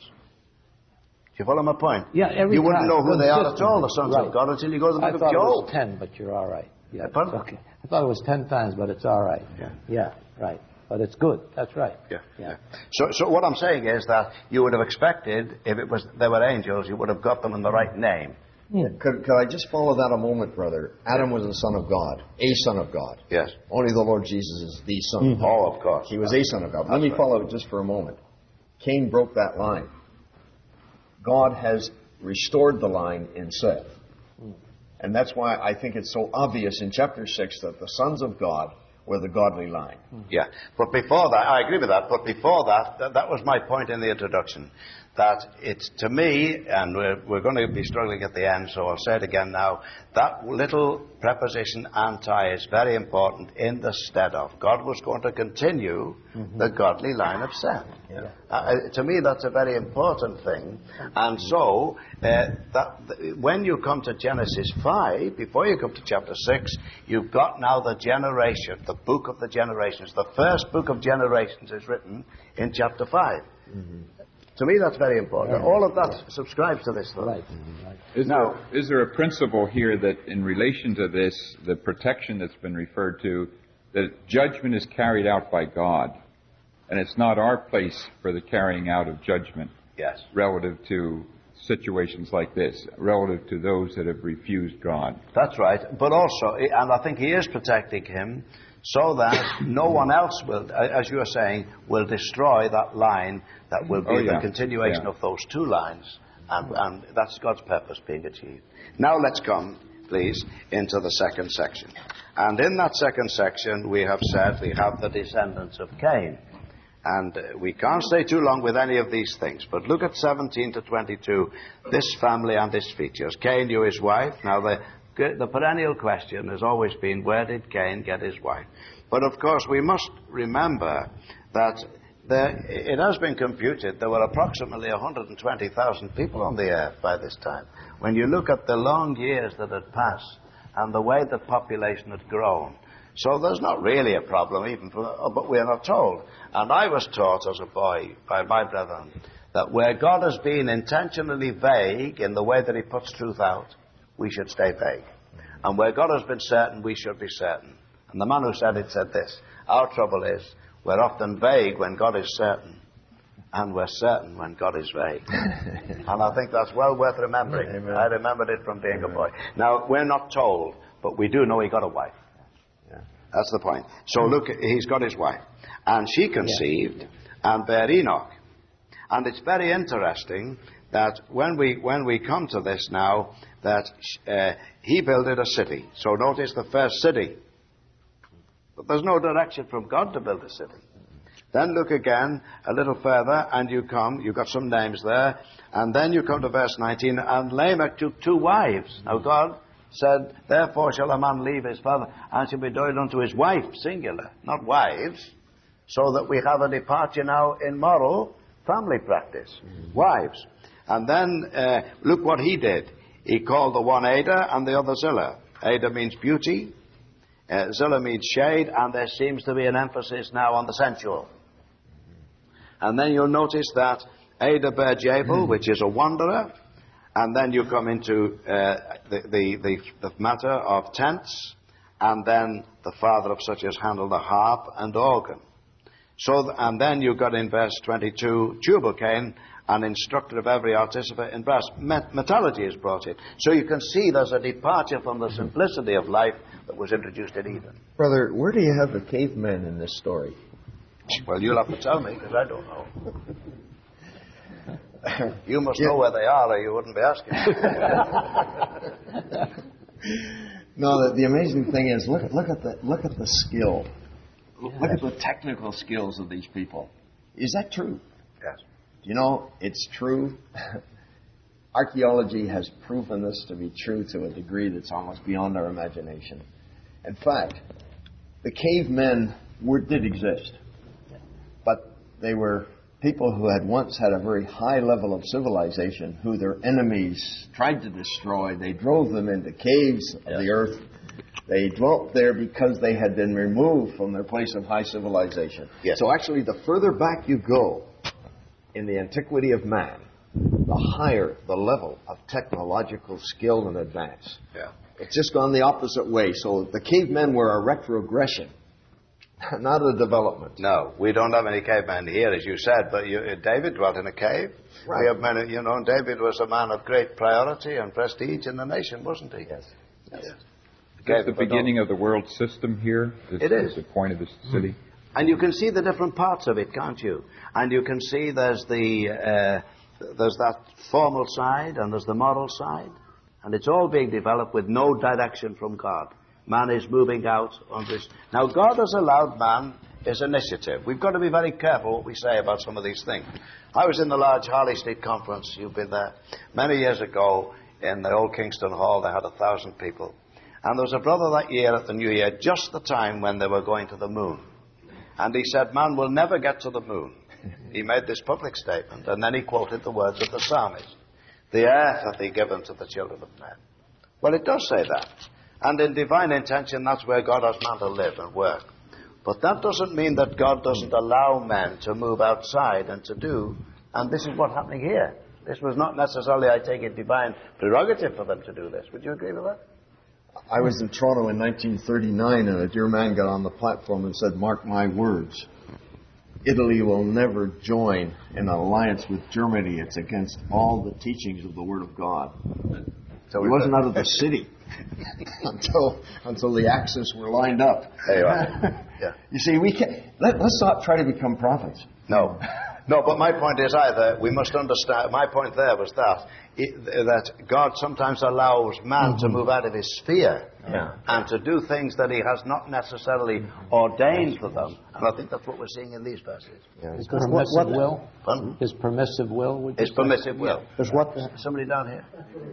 Do you follow my point? Yeah, you wouldn't know who they are at all, the sons of God, until you go to the book of Job. I thought it was 10, but you're all right. Yeah, okay. I thought it was 10 times, but it's all right. Yeah, right. But it's good. That's right. Yeah. So what I'm saying is that you would have expected, if they were angels, you would have got them in the right name. Yeah. Could I just follow that a moment, brother? Adam was the son of God, a son of God. Yes. Only the Lord Jesus is the son of God. Oh, of course. He was a son of God. Let me follow it just for a moment. Cain broke that line. God has restored the line in Seth. And that's why I think it's so obvious in chapter 6 that the sons of God were the godly line. Yeah. But before that, I agree with that, but before that was my point in the introduction, that it's, to me, and we're going to be struggling at the end, so I'll say it again now, that little preposition anti is very important in the stead of. God was going to continue the godly line of Seth. To me, that's a very important thing. And so, when you come to Genesis 5, before you come to chapter 6, you've got now the generation, the book of the generations. The first book of generations is written in chapter 5. To me, that's very important. All of that subscribes to this. Right. Is there a principle here that in relation to this, the protection that's been referred to, that judgment is carried out by God, and it's not our place for the carrying out of judgment relative to situations like this, relative to those that have refused God? That's right. But also, and I think he is protecting him, so that no one else will, as you are saying, will destroy that line that will be the continuation of those two lines. And that's God's purpose being achieved. Now let's come, please, into the second section. And in that second section, we have said we have the descendants of Cain. And we can't stay too long with any of these things. But look at 17 to 22, this family and its features. Cain knew his wife. Now the perennial question has always been, where did Cain get his wife? But of course, we must remember that it has been computed there were approximately 120,000 people on the earth by this time. When you look at the long years that had passed and the way the population had grown. So there's not really a problem, but we are not told. And I was taught as a boy by my brethren that where God has been intentionally vague in the way that he puts truth out, we should stay vague. And where God has been certain, we should be certain. And the man who said it said this: our trouble is we're often vague when God is certain, and we're certain when God is vague. And I think that's well worth remembering. Amen. I remembered it from being a boy. Now, we're not told, but we do know he got a wife. That's the point. So look, he's got his wife. And she conceived and bare Enoch. And it's very interesting that when we come to this now, that he builded a city. So notice the first city. But there's no direction from God to build a city. Then look again a little further, and you've got some names there, and then you come to verse 19, and Lamech took 2 wives. Now God said, therefore shall a man leave his father, and shall be joined unto his wife, singular, not wives, so that we have a departure now in moral family practice. Wives. And then look what he did. He called the one Ada and the other Zillah. Ada means beauty, Zillah means shade, and there seems to be an emphasis now on the sensual. And then you'll notice that Ada bare Jabal, which is a wanderer, and then you come into the matter of tents, and then the father of such as handle the harp and organ. So, and then you got in verse 22, Tubal-Cain, an instructor of every artificer in brass. Metallurgy is brought in. So you can see there's a departure from the simplicity of life that was introduced in Eden. Brother, where do you have the cavemen in this story? Well, you'll have to tell me, because I don't know. You must know where they are, or you wouldn't be asking. No, the amazing thing is, look at the skill. Look at the technical skills of these people. Is that true? Yes. You know, it's true. Archaeology has proven this to be true to a degree that's almost beyond our imagination. In fact, the cavemen did exist. But they were people who had once had a very high level of civilization, who their enemies tried to destroy. They drove them into caves of the earth. They dwelt there because they had been removed from their place of high civilization. Yes. So actually, the further back you go in the antiquity of man, the higher the level of technological skill and advance. Yeah. It's just gone the opposite way. So the cavemen were a retrogression, not a development. No, we don't have any cavemen here, as you said, but David dwelt in a cave. Right. We have many, David was a man of great priority and prestige in the nation, wasn't he? Yes. Yes. Is the beginning of the world system here? It is. The point of the city. And you can see the different parts of it, can't you? And you can see there's that formal side and there's the moral side. And it's all being developed with no direction from God. Man is moving out on this. Now, God has allowed man his initiative. We've got to be very careful what we say about some of these things. I was in the large Harley Street conference. You've been there. Many years ago in the old Kingston Hall, they had 1,000 people. And there was a brother that year at the New Year, just the time when they were going to the moon. And he said, man will never get to the moon. He made this public statement, and then he quoted the words of the psalmist. The earth hath he given to the children of men. Well, it does say that. And in divine intention, that's where God has man to live and work. But that doesn't mean that God doesn't allow men to move outside and to do. And this is what's happening here. This was not necessarily, I take it, divine prerogative for them to do this. Would you agree with that? I was in Toronto in 1939, and a dear man got on the platform and said, mark my words, Italy will never join in an alliance with Germany. It's against all the teachings of the Word of God. So he wasn't out of the city until the axes were lined up. There you are. Yeah. You see, we can't. Let's not try to become prophets. No. No, but my point is we must understand, my point there was that God sometimes allows man to move out of his sphere and to do things that he has not necessarily ordained for them. And I think that's what we're seeing in these verses. Yeah. His permissive will? Pardon? His permissive will? His permissive will. Because what somebody down here?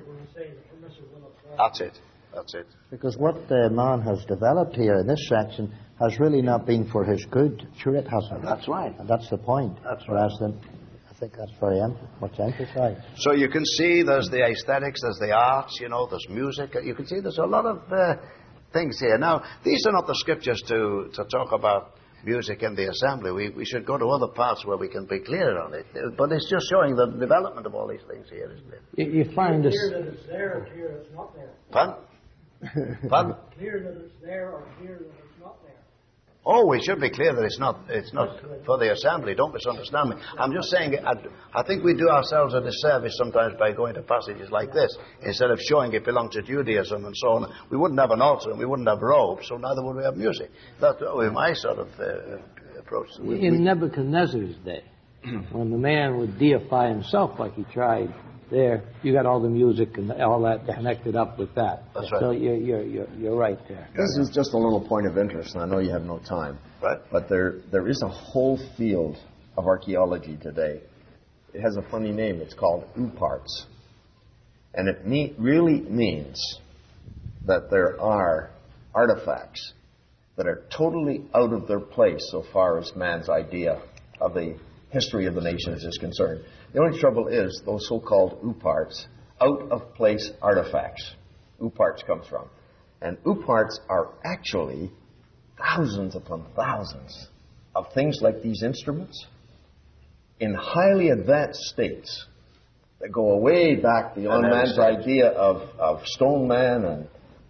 That's it. Because what man has developed here in this section has really not been for his good. Sure, it hasn't. That's right. And that's the point. That's right. I think that's very much emphasized. So you can see there's the aesthetics, there's the arts, there's music. You can see there's a lot of things here. Now, these are not the scriptures to talk about music in the assembly. We should go to other parts where we can be clear on it. But it's just showing the development of all these things here, isn't it? You find this... Clear that it's there or clear that it's not there. Pardon? Pardon? Clear that it's there or clear that it's not there. Oh, we should be clear that it's not for the assembly. Don't misunderstand me. I'm just saying, I think we do ourselves a disservice sometimes by going to passages like this. Instead of showing it belonged to Judaism and so on, we wouldn't have an altar and we wouldn't have robes, so neither would we have music. That's my sort of approach. In Nebuchadnezzar's day, when the man would deify himself like he tried there, you got all the music and all that connected up with that. That's right. So you're right there. This is just a little point of interest, and I know you have no time. Right. But there is a whole field of archaeology today. It has a funny name. It's called OOPArts. And it really means that there are artifacts that are totally out of their place so far as man's idea of the history of the nations is concerned. The only trouble is those so-called OOPArts, out-of-place artifacts. OOPArts comes from. And OOPArts are actually thousands upon thousands of things like these instruments in highly advanced states that go way back beyond man's idea of stone man and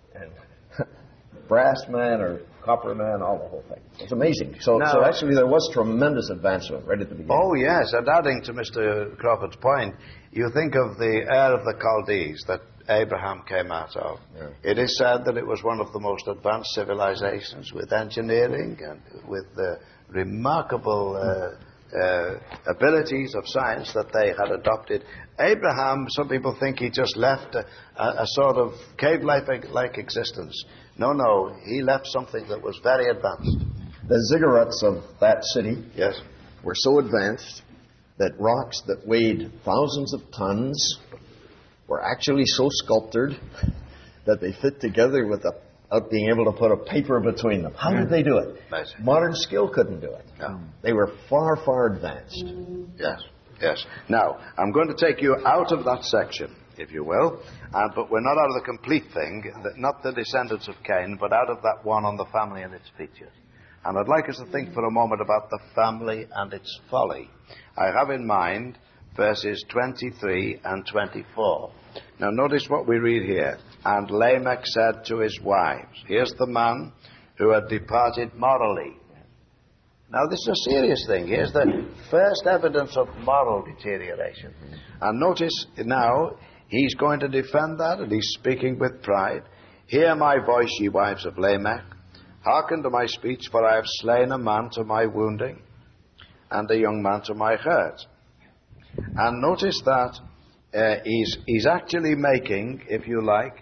brass man or copper man, all the whole thing. It's amazing. So actually there was tremendous advancement right at the beginning. Oh, yes. And adding to Mr. Crawford's point, you think of the Ur of the Chaldees that Abraham came out of. Yeah. It is said that it was one of the most advanced civilizations with engineering and with remarkable abilities of science that they had adopted. Abraham, some people think he just left a sort of cave-like existence. No, he left something that was very advanced. The ziggurats of that city yes. were so advanced that rocks that weighed thousands of tons were actually so sculptured that they fit together without being able to put a paper between them. How did they do it? Nice. Modern skill couldn't do it. No. They were far, far advanced. Yes. Now, I'm going to take you out of that section, if you will, but we're not out of the complete thing, not the descendants of Cain, but out of that one on the family and its features. And I'd like us to think for a moment about the family and its folly. I have in mind verses 23 and 24. Now notice what we read here. And Lamech said to his wives, here's the man who had departed morally. Now this is a serious thing. Here's the first evidence of moral deterioration. And notice now, he's going to defend that, and he's speaking with pride. Hear my voice, ye wives of Lamech. Hearken to my speech, for I have slain a man to my wounding, and a young man to my hurt. And notice that he's actually making, if you like,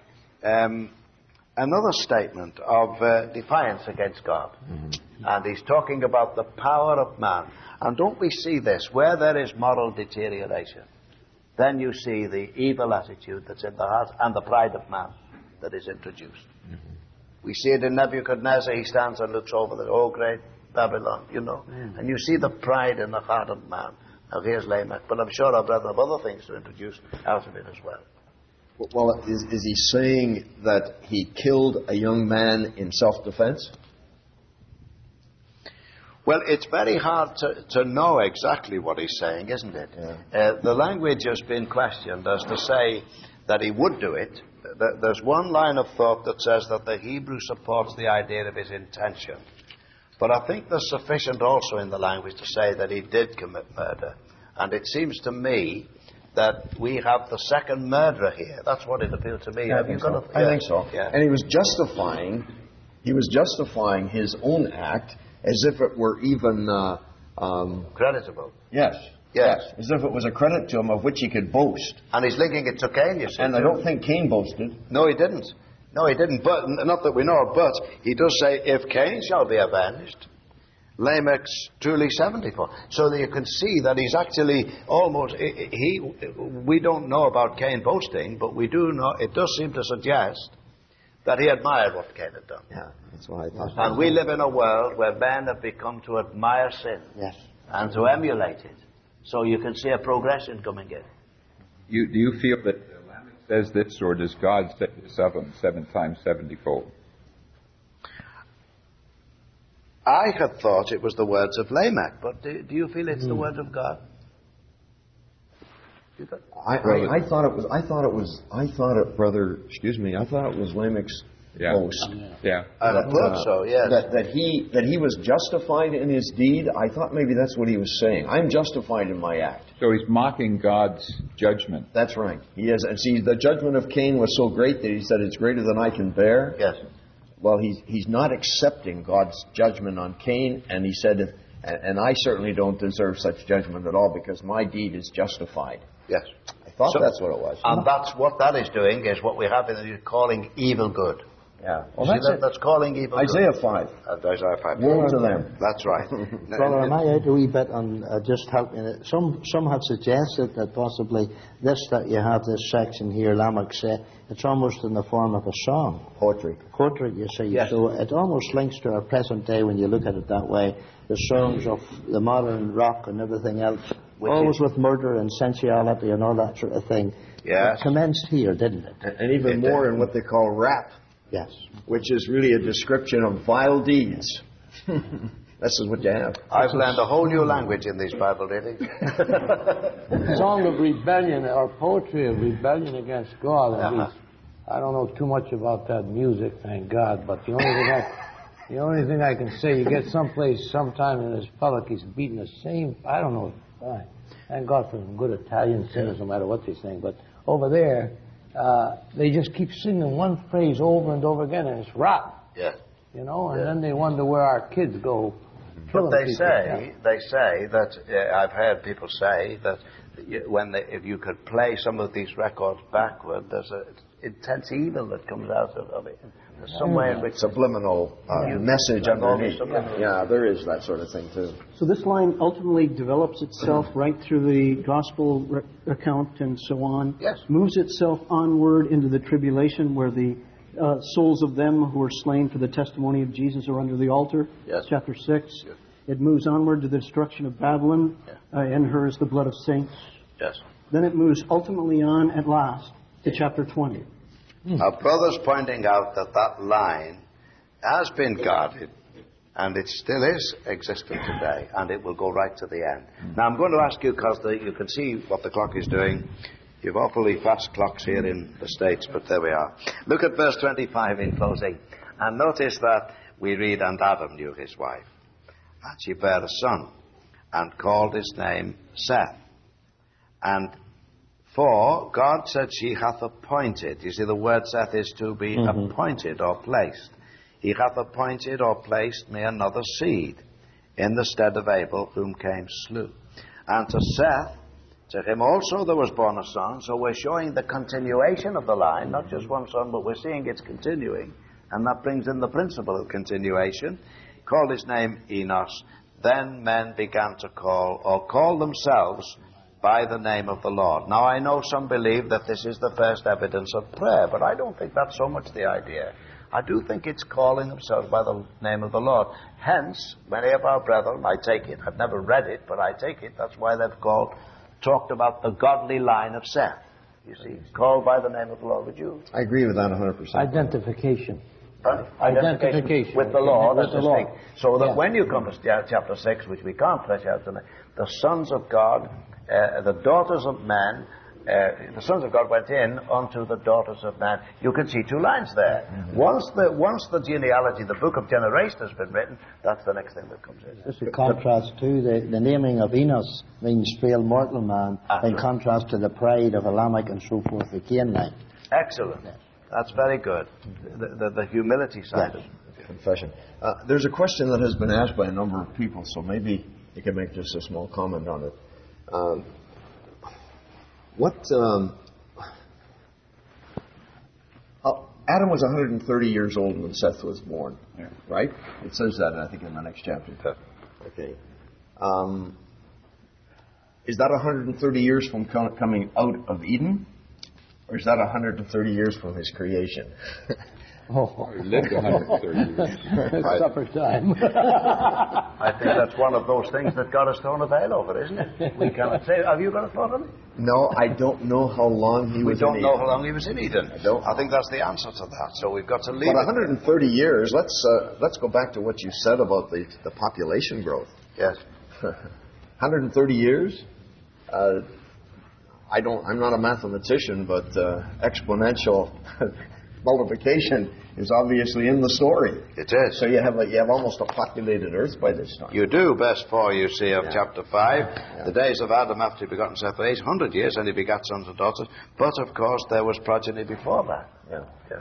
another statement of defiance against God. Mm-hmm. And he's talking about the power of man. And don't we see this? Where there is moral deterioration, then you see the evil attitude that's in the heart and the pride of man that is introduced. Mm-hmm. We see it in Nebuchadnezzar. He stands and looks over the great Babylon, and you see the pride in the heart of man. Now here's Lamech, but I'm sure our brethren have other things to introduce out of it as well. Well, is he saying that he killed a young man in self-defense? Well, it's very hard to know exactly what he's saying, isn't it? Yeah. The language has been questioned as to say that he would do it. There's one line of thought that says that the Hebrew supports the idea of his intention. But I think there's sufficient also in the language to say that he did commit murder. And it seems to me that we have the second murderer here. That's what it appealed to me. Yeah, I think so. Yeah. And he was justifying his own act as if it were even creditable. Yes. As if it was a credit to him of which he could boast. And he's linking it to Cain, you see. And I don't think Cain boasted. No, he didn't. But not that we know of, but he does say, if Cain shall be avenged, Lamech's truly 74. So that you can see that he's actually almost, we don't know about Cain boasting, but we do know, it does seem to suggest that he admired what Cain had done. Yeah, that's what I thought. And we live in a world where men have become to admire sin. Yes. And to emulate it. So you can see a progression coming in. Do you feel that Lamech says this, or does God say this of him 7 times 70-fold? I had thought it was the words of Lamech, but do you feel it's the word of God? I thought it was Lamech's boast. Yeah. I thought so, yes. That he was justified in his deed. I thought maybe that's what he was saying. I'm justified in my act. So he's mocking God's judgment. That's right. He is. And see, the judgment of Cain was so great that he said it's greater than I can bear. Yes. Well, he's not accepting God's judgment on Cain, and he said, And I certainly don't deserve such judgment at all because my deed is justified. Yes. I thought that's what it was. And that's what that is doing, is what we have in the calling evil good. Yeah. Well, that's calling evil Isaiah good. 5. Isaiah 5. Woe to them. That's right. Brother, am I out a wee bit on just helping it? Some have suggested that possibly that you have this section here, Lamech said, it's almost in the form of a song. Poetry, you see. Yes. So it almost links to our present day when you look at it that way. The songs of the modern rock and everything else, always with murder and sensuality and all that sort of thing. Yes. It commenced here, didn't it? and even more in what they call rap. Yes. Which is really a description of vile deeds. This is what you have. I've learned a whole new language in these Bible readings. Song of rebellion or poetry of rebellion against God. I don't know too much about that music, thank God, but the only thing I can say, you get someplace sometime in this public, he's beating the same, I don't know, thank God for good Italian singers, no matter what they sing, but over there, they just keep singing one phrase over and over again, and it's rotten. Yeah. You know, and then they wonder where our kids go. But they say that I've heard people say that if you could play some of these records backward, there's an intense evil that comes out of it. There's some way in which subliminal message underneath. Yeah, there is that sort of thing too. So this line ultimately develops itself right through the gospel account and so on. Yes. Moves itself onward into the tribulation where the souls of them who were slain for the testimony of Jesus are under the altar. Yes. Chapter 6. Yes. It moves onward to the destruction of Babylon. In her is the blood of saints. Yes. Then it moves ultimately on at last to chapter 20. Our brother's pointing out that line has been guarded, and it still is existent today, and it will go right to the end. Now I'm going to ask you, because you can see what the clock is doing. You've awfully fast clocks here in the States, but there we are. Look at verse 25 in closing, and notice that we read, and Adam knew his wife, and she bare a son, and called his name Seth. And for God said, she hath appointed. You see, the word Seth is to be appointed or placed. He hath appointed or placed me another seed in the stead of Abel, whom Cain slew. And to Seth, to him also there was born a son. So we're showing the continuation of the line, not just one son, but we're seeing it's continuing. And that brings in the principle of continuation. Called his name Enos. Then men began to call themselves by the name of the Lord. Now I know some believe that this is the first evidence of prayer, but I don't think that's so much the idea. I do think it's calling themselves by the name of the Lord. Hence, many of our brethren, I take it, I've never read it, but I take it, that's why they've talked about the godly line of Seth. You see, called by the name of the Lord. Would you? I agree with that 100%. Identification. Identification with the Lord. With the Lord. So that when you come to chapter 6, which we can't flesh out tonight, the sons of God, the daughters of man, the sons of God went in unto the daughters of man. You can see two lines there. Once the genealogy, the book of generation has been written, that's the next thing that comes in. Just a contrast to the naming of Enos means frail mortal man, in contrast to the pride of Lamech and so forth, the Cain line. Excellent. That's very good. The humility side of it. Confession. There's a question that has been asked by a number of people, so maybe you can make just a small comment on it. Adam was 130 years old when Seth was born, right? It says that, I think, in the next chapter. Okay. Is that 130 years from coming out of Eden? Or is that 130 years from his creation? He lived 130 years. Supper time. I think that's one of those things that God has thrown a veil over, isn't it? We cannot say. Have you got a thought on it? No, I don't know how long he was in Eden. We don't know how long he was in Eden. I think that's the answer to that. So we've got to leave it. 130 years, let's go back to what you said about the population growth. Yes. 130 years? I'm not a mathematician, but exponential multiplication is obviously in the story. It is. So you have almost a populated earth by this time. You do, verse 4, you see, of chapter 5. Yeah. The days of Adam after he begotten Seth were 800 years, and he begat sons and daughters. But, of course, there was progeny before that. Yeah.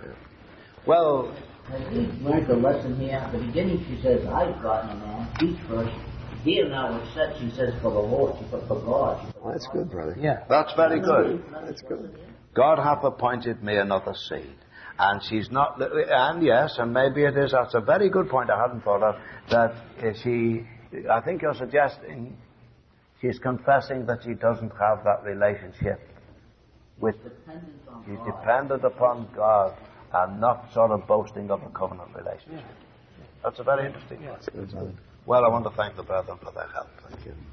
Well, we learned the lesson here. At the beginning, she says, I've gotten a man, speech first, Here now it says, she says for the Lord, she put for God. She put Well, that's good, brother. Yeah. That's very good. That's good. God hath appointed me another seed. And she's not, and yes, and maybe it is, that's a very good point I hadn't thought of, that I think you're suggesting she's confessing that she doesn't have that relationship with, she's dependent upon God and not sort of boasting of a covenant relationship. That's a very interesting point. Well, I want to thank the brethren for their help. Thank you.